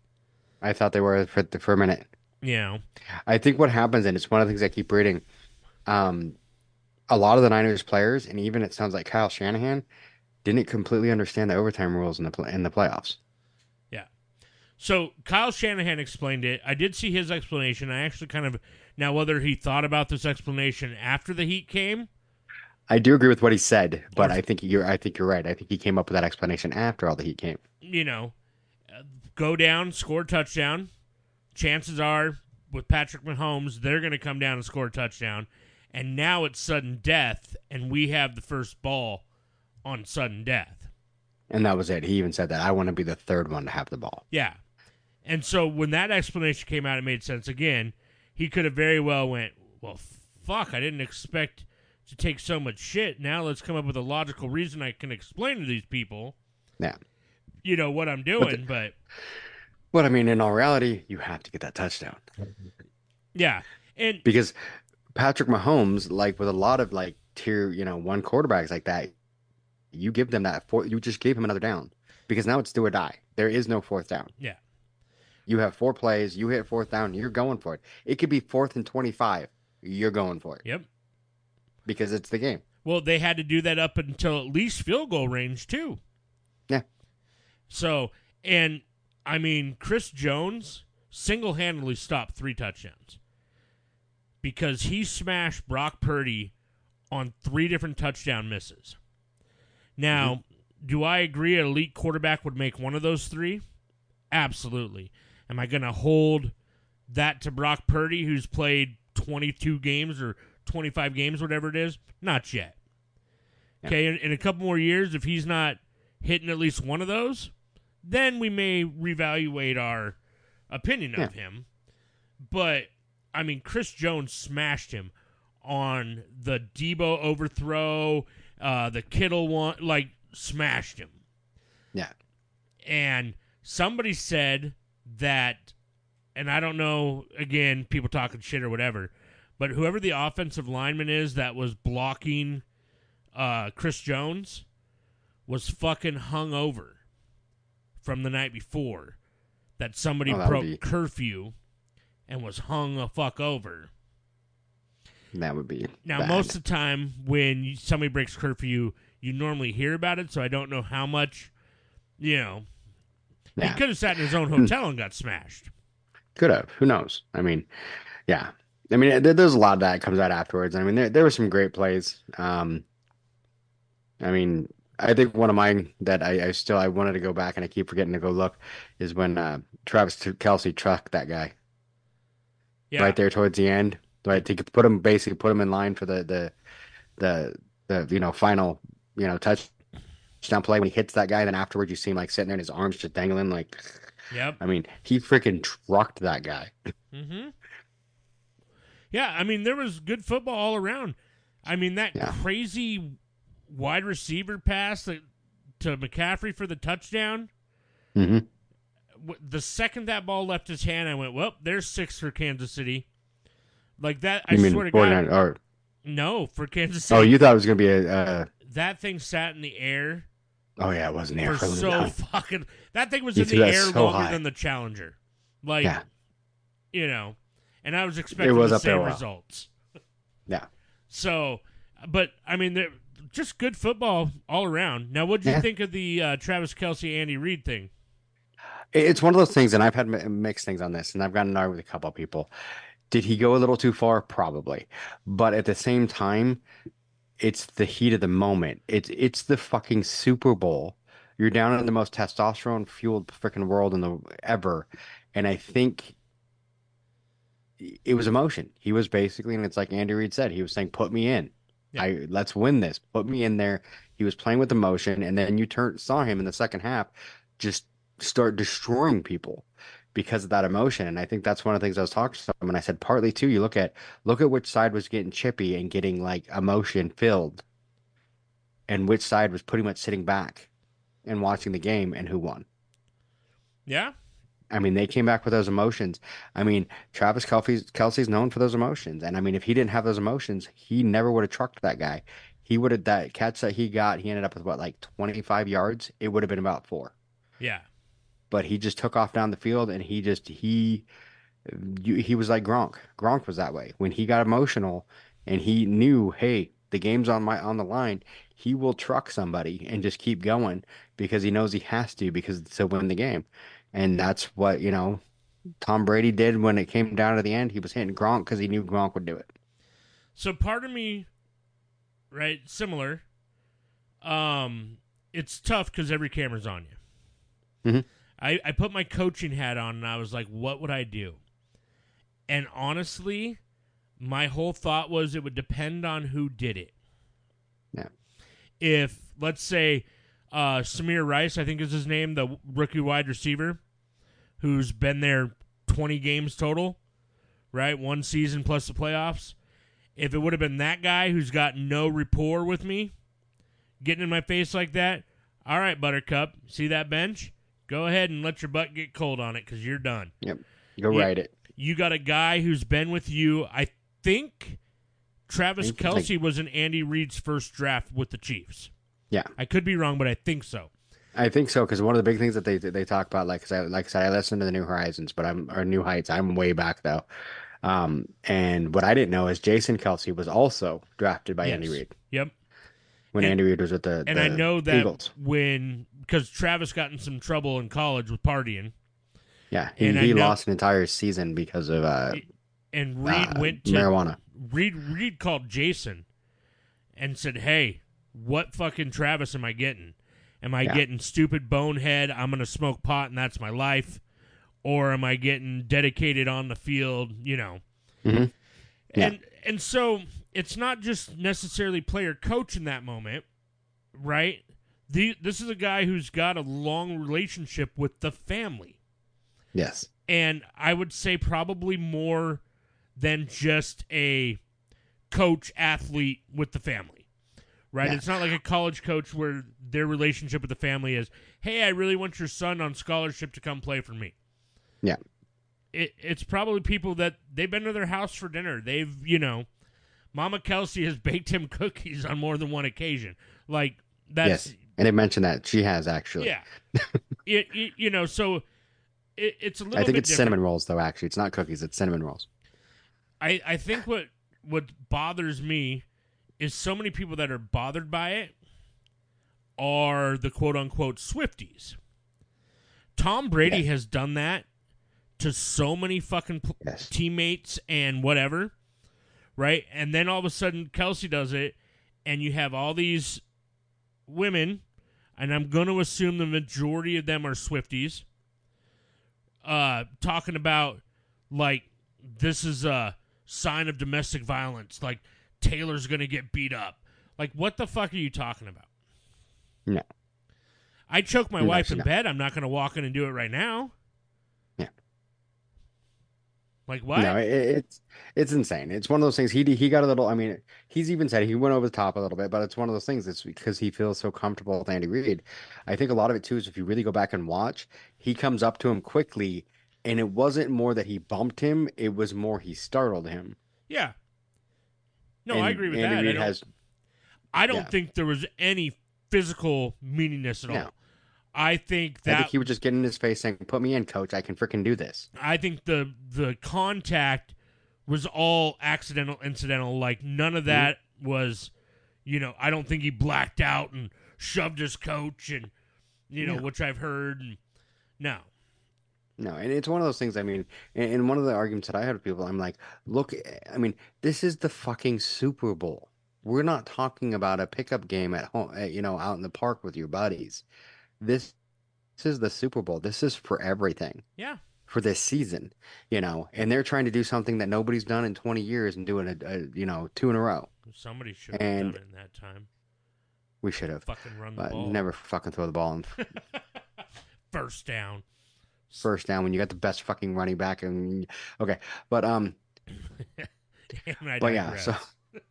Speaker 6: I thought they were for, for a minute.
Speaker 5: You know,
Speaker 6: I think what happens, and it's one of the things I keep reading, um, a lot of the Niners players, and even it sounds like Kyle Shanahan, didn't completely understand the overtime rules in the pl- in the playoffs.
Speaker 5: yeah. So Kyle Shanahan explained it. I did see his explanation. I actually kind of now whether he thought about this explanation after the heat came.
Speaker 6: I do agree with what he said, but I think you're I think you're right. I think he came up with that explanation after all the heat came.
Speaker 5: You know, uh, go down, score a touchdown. Chances are, with Patrick Mahomes, they're going to come down and score a touchdown. And now it's sudden death, and we have the first ball on sudden death.
Speaker 6: And that was it. He even said that I want to be the third one to have the ball.
Speaker 5: Yeah. And so when that explanation came out, it made sense. Again, he could have very well went, well, fuck, I didn't expect to take so much shit. Now let's come up with a logical reason I can explain to these people,
Speaker 6: Yeah.
Speaker 5: you know, what I'm doing. But,
Speaker 6: But I mean, in all reality, you have to get that touchdown.
Speaker 5: yeah. And
Speaker 6: Because Patrick Mahomes, like with a lot of like tier, you know, one quarterbacks like that, you give them that four, you just gave him another down because now it's do or die. There is no fourth down.
Speaker 5: yeah.
Speaker 6: You have four plays, you hit fourth down, you're going for it. It could be fourth and twenty-five. You're going for it
Speaker 5: Yep.
Speaker 6: because it's the game.
Speaker 5: Well, they had to do that up until at least field goal range, too.
Speaker 6: Yeah.
Speaker 5: So, and I mean, Chris Jones single-handedly stopped three touchdowns because he smashed Brock Purdy on three different touchdown misses. Now, mm-hmm. do I agree an elite quarterback would make one of those three? Absolutely. Am I going to hold that to Brock Purdy, who's played twenty-two games or twenty-five games, whatever it is? Not yet.
Speaker 6: Yeah.
Speaker 5: Okay, in, in a couple more years, if he's not hitting at least one of those, then we may reevaluate our opinion of
Speaker 6: Yeah.
Speaker 5: him. But, I mean, Chris Jones smashed him on the Debo overthrow, uh, the Kittle one, like, smashed him.
Speaker 6: Yeah.
Speaker 5: And somebody said that, and I don't know, again, people talking shit or whatever, but whoever the offensive lineman is that was blocking uh, Chris Jones was fucking hung over from the night before. That somebody
Speaker 6: Oh, that would
Speaker 5: broke
Speaker 6: be-
Speaker 5: curfew and was hung a fuck over.
Speaker 6: That would be
Speaker 5: Now,
Speaker 6: bad.
Speaker 5: most of the time when you, somebody breaks curfew, you normally hear about it, so I don't know how much, you know.
Speaker 6: Yeah.
Speaker 5: He could have sat in his own hotel and got smashed.
Speaker 6: Could have. Who knows? I mean, yeah. I mean, there, there's a lot of that comes out afterwards. I mean, there there were some great plays. Um, I mean, I think one of mine that I, I still I wanted to go back and I keep forgetting to go look is when uh, Travis Kelsey trucked that guy
Speaker 5: Yeah.
Speaker 6: right there towards the end. Right, to put him basically put him in line for the the the the you know final you know touchdown play when he hits that guy. Then afterwards, you see him like sitting there and his arms just dangling. Like,
Speaker 5: Yep.
Speaker 6: I mean, he freaking trucked that guy.
Speaker 5: Mm-hmm. Yeah, I mean, there was good football all around. I mean, that
Speaker 6: Yeah.
Speaker 5: crazy wide receiver pass that, to McCaffrey for the touchdown.
Speaker 6: hmm
Speaker 5: w- The second that ball left his hand, I went, well, there's six for Kansas City. Like that, I
Speaker 6: You mean
Speaker 5: swear to
Speaker 6: forty-nine
Speaker 5: God.
Speaker 6: or
Speaker 5: No, for Kansas City.
Speaker 6: oh, you thought it was gonna be a uh,
Speaker 5: That thing sat in the air
Speaker 6: oh yeah, it wasn't there
Speaker 5: for
Speaker 6: for
Speaker 5: so fucking... That thing was
Speaker 6: You
Speaker 5: in
Speaker 6: threw
Speaker 5: the
Speaker 6: that
Speaker 5: air
Speaker 6: so
Speaker 5: longer
Speaker 6: high.
Speaker 5: than the Challenger. Like,
Speaker 6: Yeah.
Speaker 5: you know, and I was expecting
Speaker 6: was
Speaker 5: the
Speaker 6: up there
Speaker 5: same
Speaker 6: a while.
Speaker 5: results.
Speaker 6: Yeah.
Speaker 5: So, but I mean, they're just good football all around. Now, what did you
Speaker 6: Yeah.
Speaker 5: think of the uh, Travis Kelsey, Andy Reid thing?
Speaker 6: It's one of those things, and I've had mi- mixed things on this, and I've gotten annoyed with a couple of people. Did he go a little too far? Probably. But at the same time, it's the heat of the moment. It's it's the fucking Super Bowl. You're down in the most testosterone fueled freaking world in the ever, and I think it was emotion. He was basically, and it's like Andy Reid said, he was saying, "Put me in.
Speaker 5: Yeah.
Speaker 6: I let's win this. Put me in there." He was playing with emotion, and then you turn saw him in the second half just start destroying people because of that emotion. And I think that's one of the things I was talking to someone. I said, partly too, you look at look at which side was getting chippy and getting like emotion filled, and which side was pretty much sitting back and watching the game, and who won.
Speaker 5: Yeah,
Speaker 6: I mean, they came back with those emotions. I mean, Travis Kelsey's, Kelsey's known for those emotions. And I mean, if he didn't have those emotions, he never would have trucked that guy. He would have, that catch that he got, he ended up with what, like twenty-five yards? It would have been about four.
Speaker 5: yeah,
Speaker 6: But he just took off down the field and he just, he, you, he was like Gronk. Gronk was that way. When he got emotional and he knew, hey, the game's on my on the line, he will truck somebody and just keep going because he knows he has to because to win the game. And that's what, you know, Tom Brady did when it came down to the end. He was hitting Gronk because he knew Gronk would do it.
Speaker 5: So part of me, right, similar. Um, it's tough because every camera's on you.
Speaker 6: Mhm.
Speaker 5: I, I put my coaching hat on and I was like, what would I do? And honestly, my whole thought was it would depend on who did it.
Speaker 6: Yeah.
Speaker 5: If, let's say, uh, Samir Rice, I think is his name, the rookie wide receiver, who's been there twenty games total, right? One season plus the playoffs. If it would have been that guy who's got no rapport with me, getting in my face like that, all right, Buttercup, see that bench? Go ahead and let your butt get cold on it because you're done.
Speaker 6: Yep. Go
Speaker 5: You-
Speaker 6: ride it.
Speaker 5: You got a guy who's been with you. I think Travis
Speaker 6: I think-
Speaker 5: Kelsey was in Andy Reid's first draft with the Chiefs.
Speaker 6: Yeah.
Speaker 5: I could be wrong, but I think so.
Speaker 6: I think so because one of the big things that they they talk about, like 'cause I like I said, I listen to the New Horizons, but I'm or New Heights. I'm way back though. Um, and what I didn't know is Jason Kelsey was also drafted by
Speaker 5: Yes.
Speaker 6: Andy Reid
Speaker 5: Yep.
Speaker 6: when
Speaker 5: And-
Speaker 6: Andy Reid was with the,
Speaker 5: And
Speaker 6: the
Speaker 5: I know that
Speaker 6: Eagles.
Speaker 5: when, because Travis got in some trouble in college with partying,
Speaker 6: Yeah, he,
Speaker 5: and I
Speaker 6: he
Speaker 5: know-
Speaker 6: lost an entire season because of uh,
Speaker 5: and Reid
Speaker 6: uh,
Speaker 5: went to
Speaker 6: marijuana.
Speaker 5: Reid Reid called Jason and said, "Hey, what fucking Travis am I getting? Am I
Speaker 6: Yeah.
Speaker 5: getting stupid bonehead? I'm gonna smoke pot and that's my life, or am I getting dedicated on the field? You know."
Speaker 6: Mhm. Yeah.
Speaker 5: And and so it's not just necessarily player coach in that moment, right? The this is a guy who's got a long relationship with the family.
Speaker 6: Yes.
Speaker 5: And I would say probably more than just a coach athlete with the family, right?
Speaker 6: Yeah.
Speaker 5: It's not like a college coach where their relationship with the family is, hey, I really want your son on scholarship to come play for me.
Speaker 6: Yeah.
Speaker 5: It, it's probably people that they've been to their house for dinner. They've, you know, Mama Kelsey has baked him cookies on more than one occasion. Like, that's,
Speaker 6: Yes. And they mentioned that she has actually.
Speaker 5: yeah. it, it, you know, so it, it's a little
Speaker 6: I think
Speaker 5: bit
Speaker 6: it's
Speaker 5: different.
Speaker 6: cinnamon rolls though. Actually, it's not cookies. It's cinnamon rolls.
Speaker 5: I, I think what what bothers me is so many people that are bothered by it are the quote unquote Swifties. Tom Brady
Speaker 6: Yeah.
Speaker 5: has done that to so many fucking p-
Speaker 6: Yes.
Speaker 5: teammates and whatever, right? And then all of a sudden Kelsey does it, and you have all these women, and I'm going to assume the majority of them are Swifties, uh, talking about, like, this is a sign of domestic violence. Like, Taylor's going to get beat up. Like, what the fuck are you talking about?
Speaker 6: No.
Speaker 5: I choke my
Speaker 6: No,
Speaker 5: wife in
Speaker 6: no.
Speaker 5: bed. I'm not going to walk in and do it right now.
Speaker 6: Yeah.
Speaker 5: Like, what?
Speaker 6: No, it, it's it's insane. It's one of those things. He he got a little. I mean, he's even said he went over the top a little bit, but it's one of those things. It's because he feels so comfortable with Andy Reid. I think a lot of it too is if you really go back and watch, he comes up to him quickly, and it wasn't more that he bumped him; it was more he startled him.
Speaker 5: Yeah. No,
Speaker 6: And
Speaker 5: I agree with
Speaker 6: Andy
Speaker 5: that. I
Speaker 6: Reid
Speaker 5: don't,
Speaker 6: has
Speaker 5: I don't
Speaker 6: yeah.
Speaker 5: think there was any physical meaningness at all.
Speaker 6: No.
Speaker 5: I think
Speaker 6: I
Speaker 5: that
Speaker 6: think he would just get in his face saying, "Put me in, coach. I can freaking do this."
Speaker 5: I think the the contact was all accidental, incidental. Like, none of that was, you know, I don't think he blacked out and shoved his coach and, you know,
Speaker 6: No.
Speaker 5: which I've heard. And, no.
Speaker 6: No, and it's one of those things. I mean, and, and one of the arguments that I had with people, I'm like, look, I mean, this is the fucking Super Bowl. We're not talking about a pickup game at home, eh, you know, out in the park with your buddies. This, this is the Super Bowl. This is for everything.
Speaker 5: Yeah.
Speaker 6: For this season, you know, and they're trying to do something that nobody's done in twenty years and doing a, a you know, two in a row.
Speaker 5: Somebody should have
Speaker 6: And-
Speaker 5: done it in that time.
Speaker 6: We should have.
Speaker 5: Fucking run the
Speaker 6: But
Speaker 5: ball.
Speaker 6: never fucking throw the ball in
Speaker 5: First down.
Speaker 6: first down when you got the best fucking running back. And okay, but um,
Speaker 5: And I
Speaker 6: but yeah,
Speaker 5: digress.
Speaker 6: so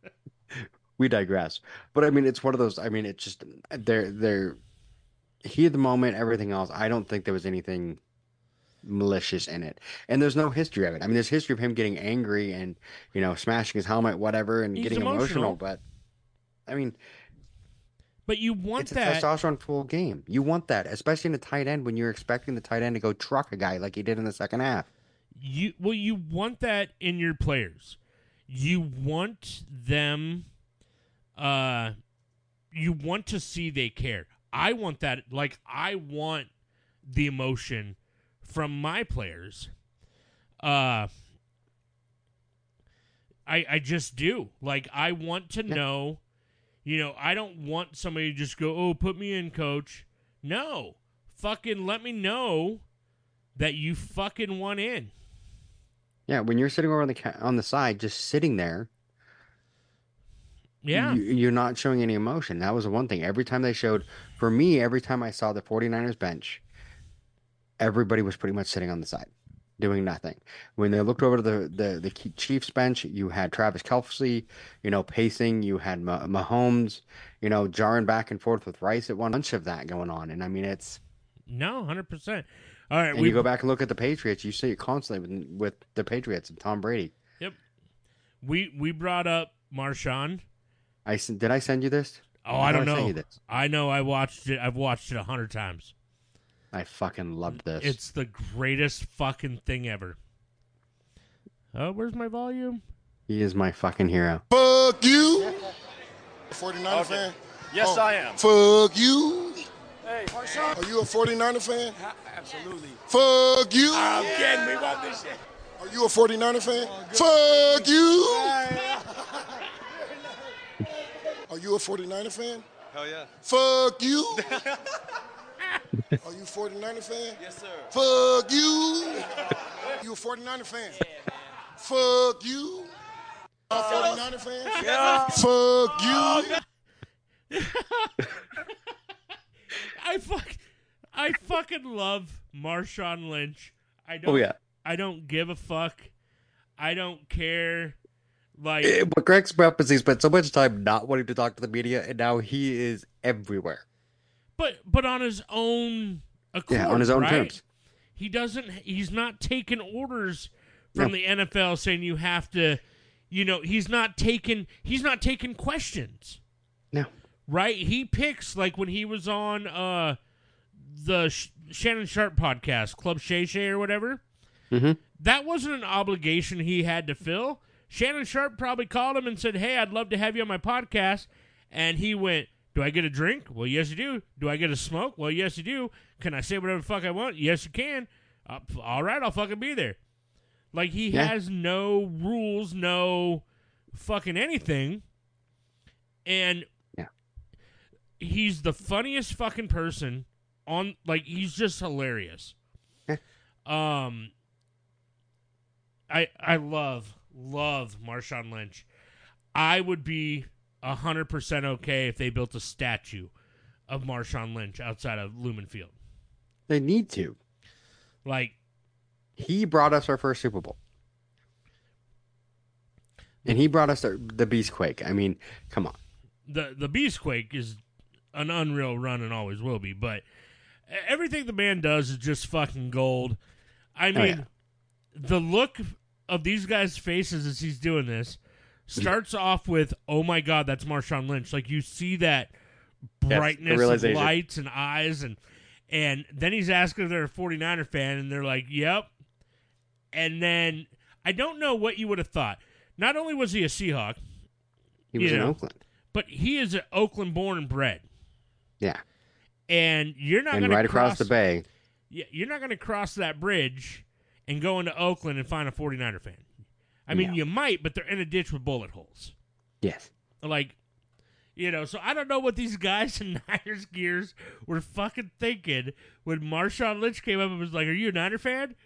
Speaker 6: we digress. But I mean, it's one of those. I mean, it's just they're they're he at the moment. Everything else, I don't think there was anything malicious in it, and there's no history of it. I mean, there's history of him getting angry and you know smashing his helmet, whatever, and
Speaker 5: He's
Speaker 6: getting
Speaker 5: emotional.
Speaker 6: emotional. But I mean,
Speaker 5: But you want
Speaker 6: it's a
Speaker 5: that.
Speaker 6: testosterone full game. You want that, especially in a tight end when you're expecting the tight end to go truck a guy like he did in the second half.
Speaker 5: You well, you want that in your players. You want them. Uh, you want to see they care. I want that. Like, I want the emotion from my players. Uh, I I just do. Like, I want to
Speaker 6: Yeah.
Speaker 5: know. You know, I don't want somebody to just go, "Oh, put me in, coach." No, fucking let me know that you fucking want in.
Speaker 6: Yeah, when you're sitting over on the ca- on the side, just sitting there,
Speaker 5: Yeah.
Speaker 6: you, you're not showing any emotion. That was the one thing. Every time they showed, for me, every time I saw the 49ers bench, everybody was pretty much sitting on the side, doing nothing. When they looked over to the, the, the Chiefs bench, you had Travis Kelce, you know, pacing. You had Mah- Mahomes, you know, jarring back and forth with Rice at one bunch of that going on. And I mean, it's,
Speaker 5: No, one hundred percent. All right,
Speaker 6: and
Speaker 5: we
Speaker 6: you go back and look at the Patriots, you see it constantly with, with the Patriots and Tom Brady.
Speaker 5: Yep. We we brought up Marshawn.
Speaker 6: I s- did I send you this?
Speaker 5: Oh, I don't
Speaker 6: Did send
Speaker 5: know.
Speaker 6: you this?
Speaker 5: I know I watched it. I've watched it a hundred times.
Speaker 6: I fucking loved this.
Speaker 5: It's the greatest fucking thing ever. Oh, where's my volume?
Speaker 6: He is my fucking hero.
Speaker 11: Fuck you. forty-niner fan?
Speaker 12: Yes,
Speaker 11: Oh,
Speaker 12: I am.
Speaker 11: Fuck you.
Speaker 12: Hey, Marshawn.
Speaker 11: Are you a forty-niner fan?
Speaker 12: Absolutely.
Speaker 11: Fuck you.
Speaker 12: I'm kidding. We want this shit.
Speaker 11: Are you a forty-niner fan? Fuck you. Are you a forty-niner fan?
Speaker 12: Hell yeah.
Speaker 11: Fuck you. Are you a forty-niner fan?
Speaker 12: Yes, sir.
Speaker 11: Fuck you. You a forty-niner fan? Fuck you. A forty-niner fan?
Speaker 12: Yeah.
Speaker 11: Fuck you.
Speaker 5: I fuck, I fucking love Marshawn Lynch. I don't.
Speaker 6: Oh, yeah.
Speaker 5: I don't give a fuck. I don't care. Like,
Speaker 6: Eh, But Greg Sprout has spent so much time not wanting to talk to the media, and now he is everywhere.
Speaker 5: but but on his own accord,
Speaker 6: Yeah, on his own
Speaker 5: right?
Speaker 6: terms.
Speaker 5: He doesn't. He's not taking orders from
Speaker 6: No.
Speaker 5: the N F L saying you have to. You know, he's not taking. He's not taking questions.
Speaker 6: No.
Speaker 5: Right? He picks, like when he was on uh the Sh- Shannon Sharp podcast, Club Shay Shay or whatever.
Speaker 6: Mm-hmm.
Speaker 5: That wasn't an obligation he had to fill. Shannon Sharp probably called him and said, "Hey, I'd love to have you on my podcast." And he went, "Do I get a drink? Well, yes, you do. Do I get a smoke? Well, yes, you do. Can I say whatever the fuck I want? Yes, you can. Uh, all right, I'll fucking be there. Like, he
Speaker 6: Yeah.
Speaker 5: has no rules, no fucking anything. And
Speaker 6: yeah.
Speaker 5: he's the funniest fucking person on, like, he's just hilarious.
Speaker 6: Yeah.
Speaker 5: Um, I I love, love Marshawn Lynch. I would be one hundred percent okay if they built a statue of Marshawn Lynch outside of Lumen Field.
Speaker 6: They need to.
Speaker 5: Like,
Speaker 6: he brought us our first Super Bowl. And he brought us the, the Beastquake. I mean, come on.
Speaker 5: The the Beastquake is an unreal run and always will be, but everything the man does is just fucking gold. I mean,
Speaker 6: Oh, yeah.
Speaker 5: the look of these guys' faces as he's doing this starts off with, oh my God, that's Marshawn Lynch. Like, you see that brightness of
Speaker 6: realization.
Speaker 5: lights and eyes, and and then he's asking if they're a forty-niner fan, and they're like, yep. And then, I don't know what you would have thought. Not only was he a Seahawk,
Speaker 6: He was
Speaker 5: you
Speaker 6: in
Speaker 5: know,
Speaker 6: Oakland.
Speaker 5: but he is an Oakland born and bred.
Speaker 6: Yeah.
Speaker 5: And you're not
Speaker 6: And
Speaker 5: going to
Speaker 6: right
Speaker 5: cross,
Speaker 6: across the bay.
Speaker 5: Yeah, you're not going to cross that bridge and go into Oakland and find a forty-niner fan. I mean,
Speaker 6: No.
Speaker 5: you might, but they're in a ditch with bullet holes.
Speaker 6: Yes.
Speaker 5: Like, you know, so I don't know what these guys in Niners gears were fucking thinking when Marshawn Lynch came up and was like, are you a Niner fan?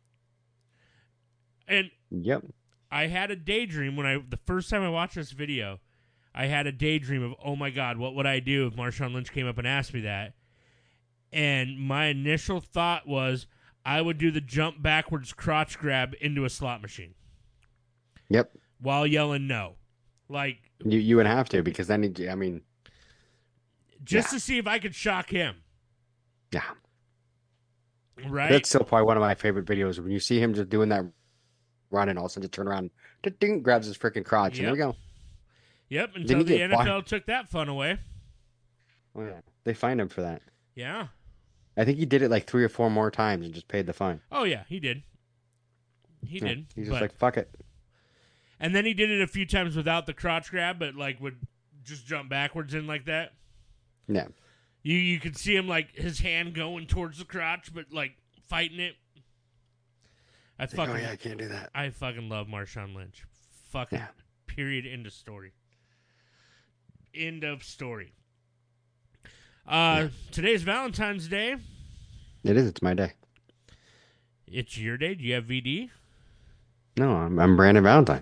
Speaker 5: And
Speaker 6: Yep.
Speaker 5: I had a daydream when I, the first time I watched this video, I had a daydream of, oh my God, what would I do if Marshawn Lynch came up and asked me that? And my initial thought was, I would do the jump backwards crotch grab into a slot machine.
Speaker 6: Yep.
Speaker 5: While yelling no. Like,
Speaker 6: You you would have to, because then, he, I mean,
Speaker 5: just
Speaker 6: yeah.
Speaker 5: to see if I could shock him.
Speaker 6: Yeah.
Speaker 5: Right?
Speaker 6: That's still probably one of my favorite videos. When you see him just doing that run and all of a sudden just turn around, ding, grabs his freaking crotch,
Speaker 5: Yep.
Speaker 6: and there we go.
Speaker 5: Yep,
Speaker 6: Didn't
Speaker 5: until
Speaker 6: he
Speaker 5: the
Speaker 6: get
Speaker 5: N F L
Speaker 6: fined?
Speaker 5: took that fun away.
Speaker 6: Oh, yeah. They fined him for that.
Speaker 5: Yeah.
Speaker 6: I think he did it like three or four more times and just paid the fine.
Speaker 5: Oh, yeah, he did. He
Speaker 6: Yeah,
Speaker 5: did.
Speaker 6: He's just
Speaker 5: but-
Speaker 6: like, fuck it.
Speaker 5: And then he did it a few times without the crotch grab, but like would just jump backwards in like that.
Speaker 6: Yeah.
Speaker 5: You you could see him like his hand going towards the crotch, but like fighting it. I
Speaker 6: Like,
Speaker 5: fucking
Speaker 6: oh, yeah, I can't do that.
Speaker 5: I fucking love Marshawn Lynch. Fucking
Speaker 6: Yeah.
Speaker 5: period. End of story. End of story. Uh, today's Valentine's Day.
Speaker 6: It is. It's my day.
Speaker 5: It's your day. Do you have V D?
Speaker 6: No, I'm, I'm Brandon Valentine.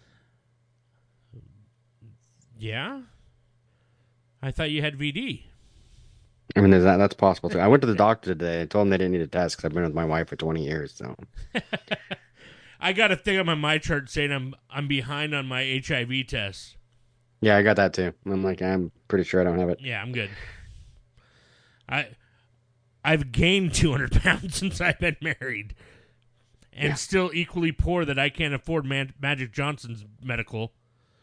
Speaker 5: Yeah. I thought you had V D.
Speaker 6: I mean, there's that, that's possible too. I went to the doctor today. I told him they didn't need a test because I've been with my wife for twenty years. So
Speaker 5: I got a thing on my my chart saying I'm I'm behind on my H I V test.
Speaker 6: yeah, I got that too. I'm like, I'm pretty sure I don't have it.
Speaker 5: Yeah, I'm good. I I've gained two hundred pounds since I've been married, and
Speaker 6: Yeah.
Speaker 5: still equally poor that I can't afford Man- Magic Johnson's medical.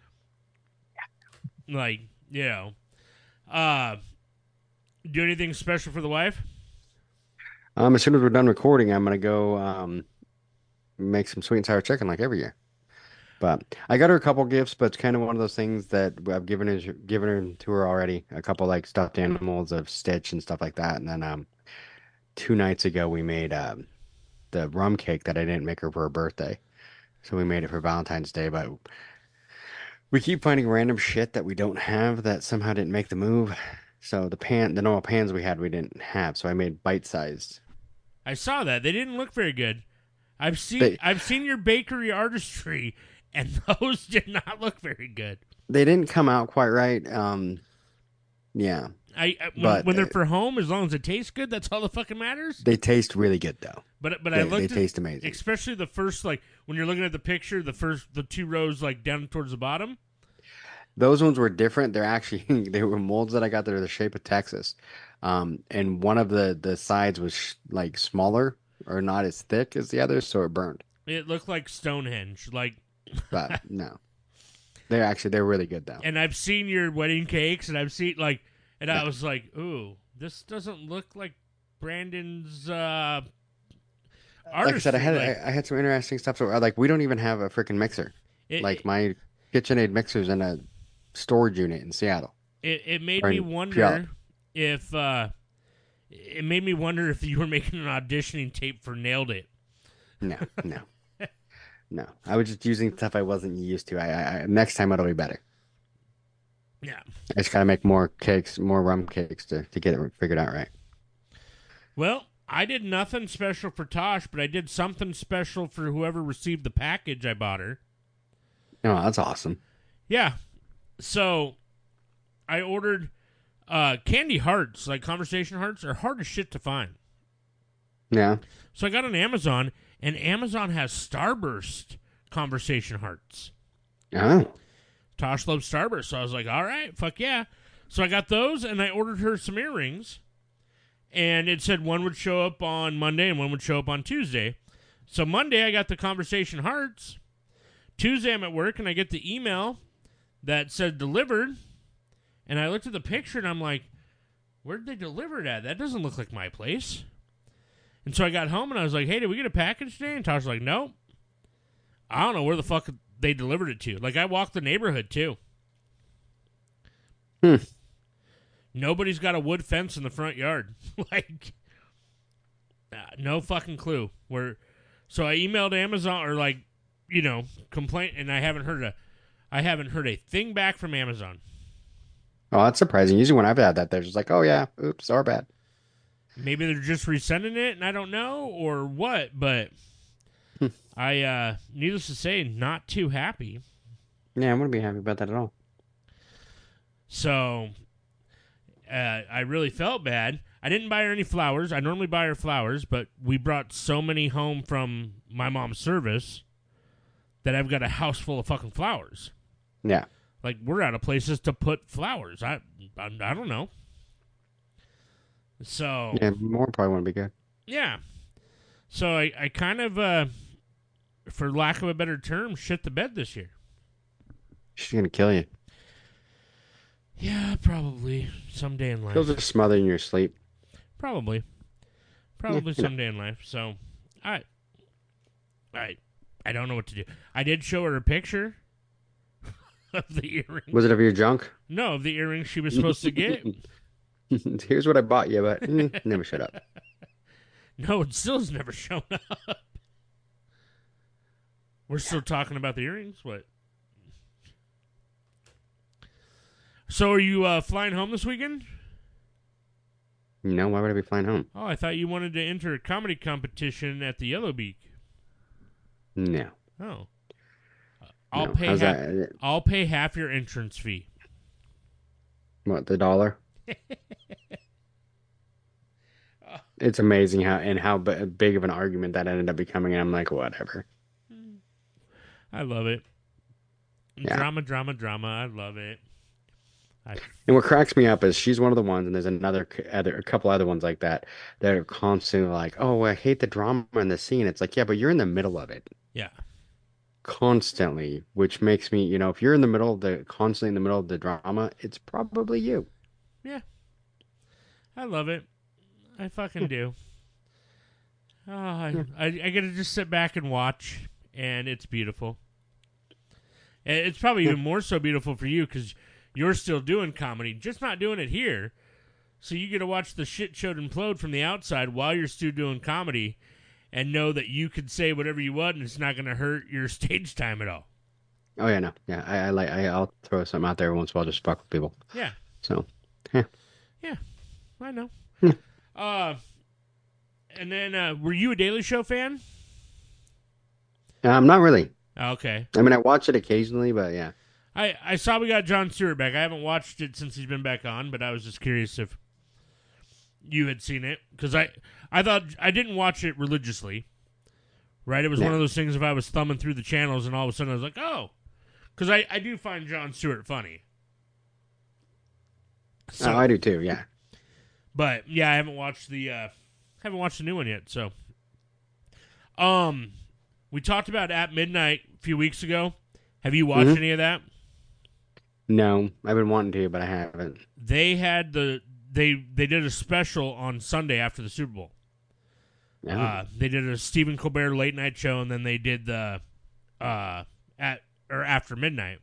Speaker 5: Like, you know, uh, do anything special for the wife?
Speaker 6: Um, as soon as we're done recording, I'm gonna go um make some sweet and sour chicken like every year. But I got her a couple gifts, but it's kind of one of those things that I've given her given her to her already. A couple like stuffed animals of Stitch and stuff like that. And then um, two nights ago we made um the rum cake that I didn't make her for her birthday, so we made it for Valentine's Day. But we keep finding random shit that we don't have that somehow didn't make the move. So the pan, the normal pans we had, we didn't have. So I made bite-sized.
Speaker 5: I saw that. They didn't look very good. I've seen
Speaker 6: They-
Speaker 5: I've seen your bakery artistry, and those did not look very good.
Speaker 6: They didn't come out quite right. Um, yeah,
Speaker 5: I, I when,
Speaker 6: But,
Speaker 5: when they're
Speaker 6: uh,
Speaker 5: for home, as long as it tastes good, that's all that fucking matters.
Speaker 6: they taste really good though.
Speaker 5: But but
Speaker 6: They-
Speaker 5: I looked.
Speaker 6: they
Speaker 5: at,
Speaker 6: taste amazing.
Speaker 5: Especially the first, like when you're looking at the picture, the first the two rows like down towards the bottom.
Speaker 6: Those ones were different. They're actually they were molds that I got that are the shape of Texas, um, and one of the the sides was sh- like smaller or not as thick as the others, so it burned.
Speaker 5: It looked like Stonehenge, like.
Speaker 6: But no, they're actually they're really good though.
Speaker 5: And I've seen your wedding cakes, and I've seen like, and I
Speaker 6: Yeah.
Speaker 5: was like, ooh, this doesn't look like Brandon's uh, artistry.
Speaker 6: Like I said, I had
Speaker 5: like,
Speaker 6: I, I had some interesting stuff. So like we don't even have a freaking mixer.
Speaker 5: It-
Speaker 6: like my KitchenAid mixer's in a storage unit in Seattle.
Speaker 5: It, it made
Speaker 6: Or
Speaker 5: me
Speaker 6: in
Speaker 5: wonder
Speaker 6: Puyallup.
Speaker 5: if uh, it made me wonder if you were making an auditioning tape for Nailed It.
Speaker 6: No, no, no. I was just using stuff I wasn't used to. I, I, I next time it'll be better.
Speaker 5: Yeah.
Speaker 6: I just gotta make more cakes, more rum cakes to, to get it figured out right.
Speaker 5: Well, I did nothing special for Tosh, but I did something special for whoever received the package I bought her.
Speaker 6: Oh, that's awesome.
Speaker 5: Yeah. So I ordered uh, candy hearts, like conversation hearts, are hard as shit to find.
Speaker 6: Yeah.
Speaker 5: So I got on Amazon, and Amazon has Starburst conversation hearts.
Speaker 6: Oh.
Speaker 5: Tosh loves Starburst, so I was like, all right, fuck yeah. So I got those, and I ordered her some earrings, and it said one would show up on Monday and one would show up on Tuesday. So Monday I got the conversation hearts. Tuesday I'm at work, and I get the email that said delivered, and I looked at the picture, and I'm like, where did they deliver it at? That doesn't look like my place. And so I got home, and I was like, hey, did we get a package today? And Tosh was like, nope. I don't know where the fuck they delivered it to. Like, I walked the neighborhood, too.
Speaker 6: Hmm.
Speaker 5: Nobody's got a wood fence in the front yard. like, uh, no fucking clue. Where, so I emailed Amazon, or like, you know, complaint, and I haven't heard a, I haven't heard a thing back from Amazon.
Speaker 6: Oh, that's surprising. Usually when I've had that, they're just like, oh yeah, oops, our bad.
Speaker 5: Maybe they're just resending it, and I don't know, or what, but I, uh, needless to say, not too happy.
Speaker 6: Yeah, I wouldn't be happy about that at all.
Speaker 5: So, uh, I really felt bad. I didn't buy her any flowers. I normally buy her flowers, but we brought so many home from my mom's service that I've got a house full of fucking flowers.
Speaker 6: Yeah.
Speaker 5: Like, we're out of places to put flowers. I, I, I don't know. So
Speaker 6: yeah, more probably wouldn't be good.
Speaker 5: Yeah. So I, I kind of, uh, for lack of a better term, shit the bed this year.
Speaker 6: She's gonna kill you.
Speaker 5: Yeah, probably someday in life.
Speaker 6: She'll just smother you in your sleep.
Speaker 5: Probably, probably
Speaker 6: Yeah,
Speaker 5: someday in life. So, I, I, I don't know what to do. I did show her a picture of the earrings.
Speaker 6: Was it of your junk?
Speaker 5: No, of the earrings she was supposed to get.
Speaker 6: Here's what I bought you, but mm, never shut up.
Speaker 5: No, it still has never shown up. We're still talking about the earrings. What? So, are you uh, flying home this weekend?
Speaker 6: No, why would I be flying home?
Speaker 5: Oh, I thought you wanted to enter a comedy competition at the Yellow Beak.
Speaker 6: No.
Speaker 5: Oh. Uh, I'll
Speaker 6: No.
Speaker 5: pay.
Speaker 6: How's
Speaker 5: Half,
Speaker 6: that?
Speaker 5: I'll pay half your entrance fee.
Speaker 6: What, the dollar? It's amazing how and how b- big of an argument that ended up becoming. And I'm like, whatever.
Speaker 5: I love it.
Speaker 6: Yeah.
Speaker 5: Drama, drama, drama. I love it. I,
Speaker 6: And what cracks me up is she's one of the ones, and there's another other a couple other ones like that that are constantly like, "Oh, I hate the drama in the scene." It's like, yeah, but you're in the middle of it.
Speaker 5: Yeah.
Speaker 6: Constantly, which makes me, you know, if you're in the middle of the constantly in the middle of the drama, it's probably you.
Speaker 5: Yeah. I love it. I fucking do. Oh, I, I, I get to just sit back and watch, and it's beautiful. And it's probably even more so beautiful for you because you're still doing comedy, just not doing it here. So you get to watch the shit show implode from the outside while you're still doing comedy and know that you can say whatever you want and it's not going to hurt your stage time at all.
Speaker 6: Oh yeah, no, yeah, I, I like I, I'll throw something out there once in a while just to fuck with people.
Speaker 5: Yeah.
Speaker 6: So, yeah,
Speaker 5: Yeah, I know. uh, and then, uh, were you a Daily Show fan?
Speaker 6: um, not really.
Speaker 5: Okay.
Speaker 6: I mean, I watch it occasionally, but yeah.
Speaker 5: I, I saw we got Jon Stewart back. I haven't watched it since he's been back on, but I was just curious if you had seen it. Because I, I thought I didn't watch it religiously, right? It was
Speaker 6: No.
Speaker 5: one of those things if I was thumbing through the channels and all of a sudden I was like, oh. Because I, I do find Jon Stewart funny. So,
Speaker 6: Oh, I do too, yeah.
Speaker 5: But, yeah, I haven't watched the uh, haven't watched the new one yet, so. Um, we talked about At Midnight a few weeks ago. Have you watched
Speaker 6: Mhm.
Speaker 5: any of that?
Speaker 6: No, I've been wanting to, but I haven't.
Speaker 5: They had the they they did a special on Sunday after the Super Bowl.
Speaker 6: Oh.
Speaker 5: Uh, they did a Stephen Colbert late night show, and then they did the uh, at or after midnight.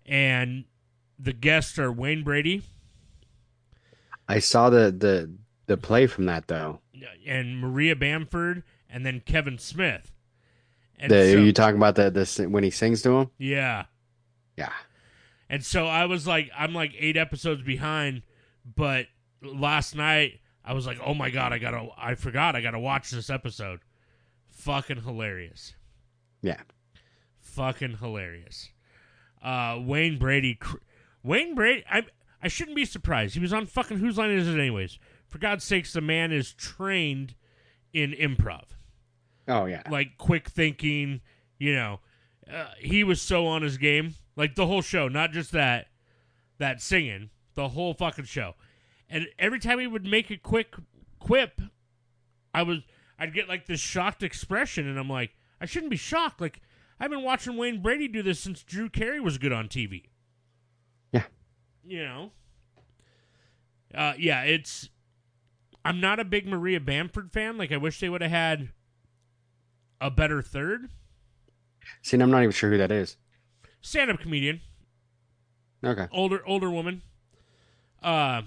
Speaker 5: And the guests are Wayne Brady.
Speaker 6: I saw the the the play from that though.
Speaker 5: and Maria Bamford, and then Kevin Smith. And
Speaker 6: The,
Speaker 5: so,
Speaker 6: are you talking about the, the when he sings to him?
Speaker 5: yeah.
Speaker 6: Yeah.
Speaker 5: And so I was like, I'm like eight episodes behind, but last night I was like, oh my God, I gotta, I forgot, I gotta watch this episode. Fucking hilarious.
Speaker 6: Yeah.
Speaker 5: Fucking hilarious. Uh, Wayne Brady, cr- Wayne Brady, I, I shouldn't be surprised. He was on fucking Whose Line Is It Anyways? For God's sakes, the man is trained in improv.
Speaker 6: Oh, yeah.
Speaker 5: Like quick thinking, you know. Uh, he was so on his game. Like the whole show, not just that that singing, the whole fucking show. And every time he would make a quick quip, I was I'd get like this shocked expression, and I'm like, I shouldn't be shocked. Like, I've been watching Wayne Brady do this since Drew Carey was good on T V.
Speaker 6: Yeah.
Speaker 5: You know? Uh, yeah, it's... I'm not a big Maria Bamford fan. Like, I wish they would have had a better third.
Speaker 6: See, and I'm not even sure who that is.
Speaker 5: Stand-up comedian.
Speaker 6: Okay.
Speaker 5: Older older woman. Uh,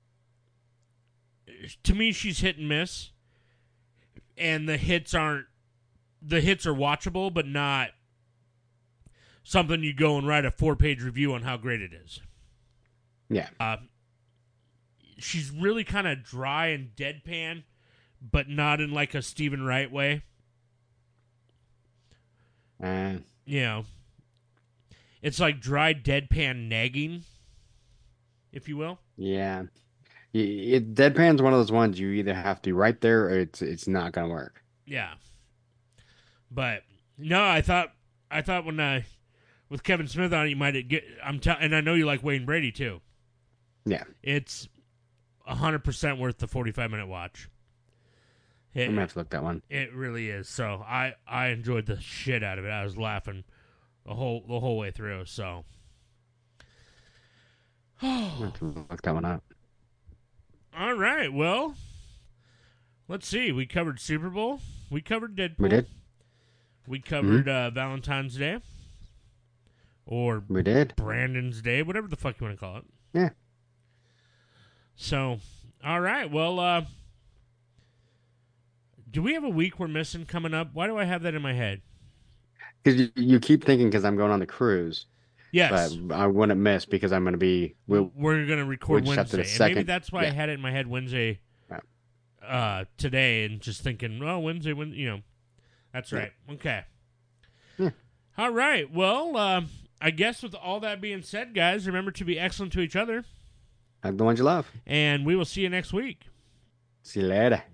Speaker 5: to me, she's hit and miss. And the hits aren't... The hits are watchable, but not something you go and write a four-page review on how great it is.
Speaker 6: Yeah.
Speaker 5: Uh, she's really kind of dry and deadpan, but not in like a Stephen Wright way.
Speaker 6: Uh,
Speaker 5: You know, it's like dry, deadpan nagging, if you will.
Speaker 6: yeah. Y- It, Deadpan's one of those ones you either have to be right there or it's it's not going to work.
Speaker 5: Yeah. But no, I thought I thought when I with Kevin Smith on it, you might get. I'm tell, and I know you like Wayne Brady too.
Speaker 6: Yeah.
Speaker 5: It's a hundred percent worth the forty-five minute watch. It,
Speaker 6: I'm going to have to look that one.
Speaker 5: It really is. So I, I enjoyed the shit out of it. I was laughing the whole the whole way through. So
Speaker 6: I'm going to have to look that one up.
Speaker 5: all right. Well, let's see. We covered Super Bowl. We covered Deadpool.
Speaker 6: We did.
Speaker 5: We covered uh, Valentine's Day. Or
Speaker 6: We did.
Speaker 5: Brandon's Day, whatever the fuck you want to call it.
Speaker 6: Yeah.
Speaker 5: So, all right. Well, uh, do we have a week we're missing coming up? Why do I have that in my head?
Speaker 6: Because you, you keep thinking because I'm going on the cruise.
Speaker 5: Yes.
Speaker 6: But I wouldn't miss because I'm going to be... We'll,
Speaker 5: We're going to record
Speaker 6: we'll just have to
Speaker 5: Wednesday.
Speaker 6: the
Speaker 5: And maybe
Speaker 6: second-
Speaker 5: that's why I
Speaker 6: yeah.
Speaker 5: had it in my head Wednesday uh, today and just thinking, well, Wednesday, when you know. That's right. Okay.
Speaker 6: Yeah.
Speaker 5: All right. Well, uh, I guess with all that being said, guys, remember to be excellent to each other.
Speaker 6: Have the ones you love.
Speaker 5: And we will see you next week.
Speaker 6: See you later.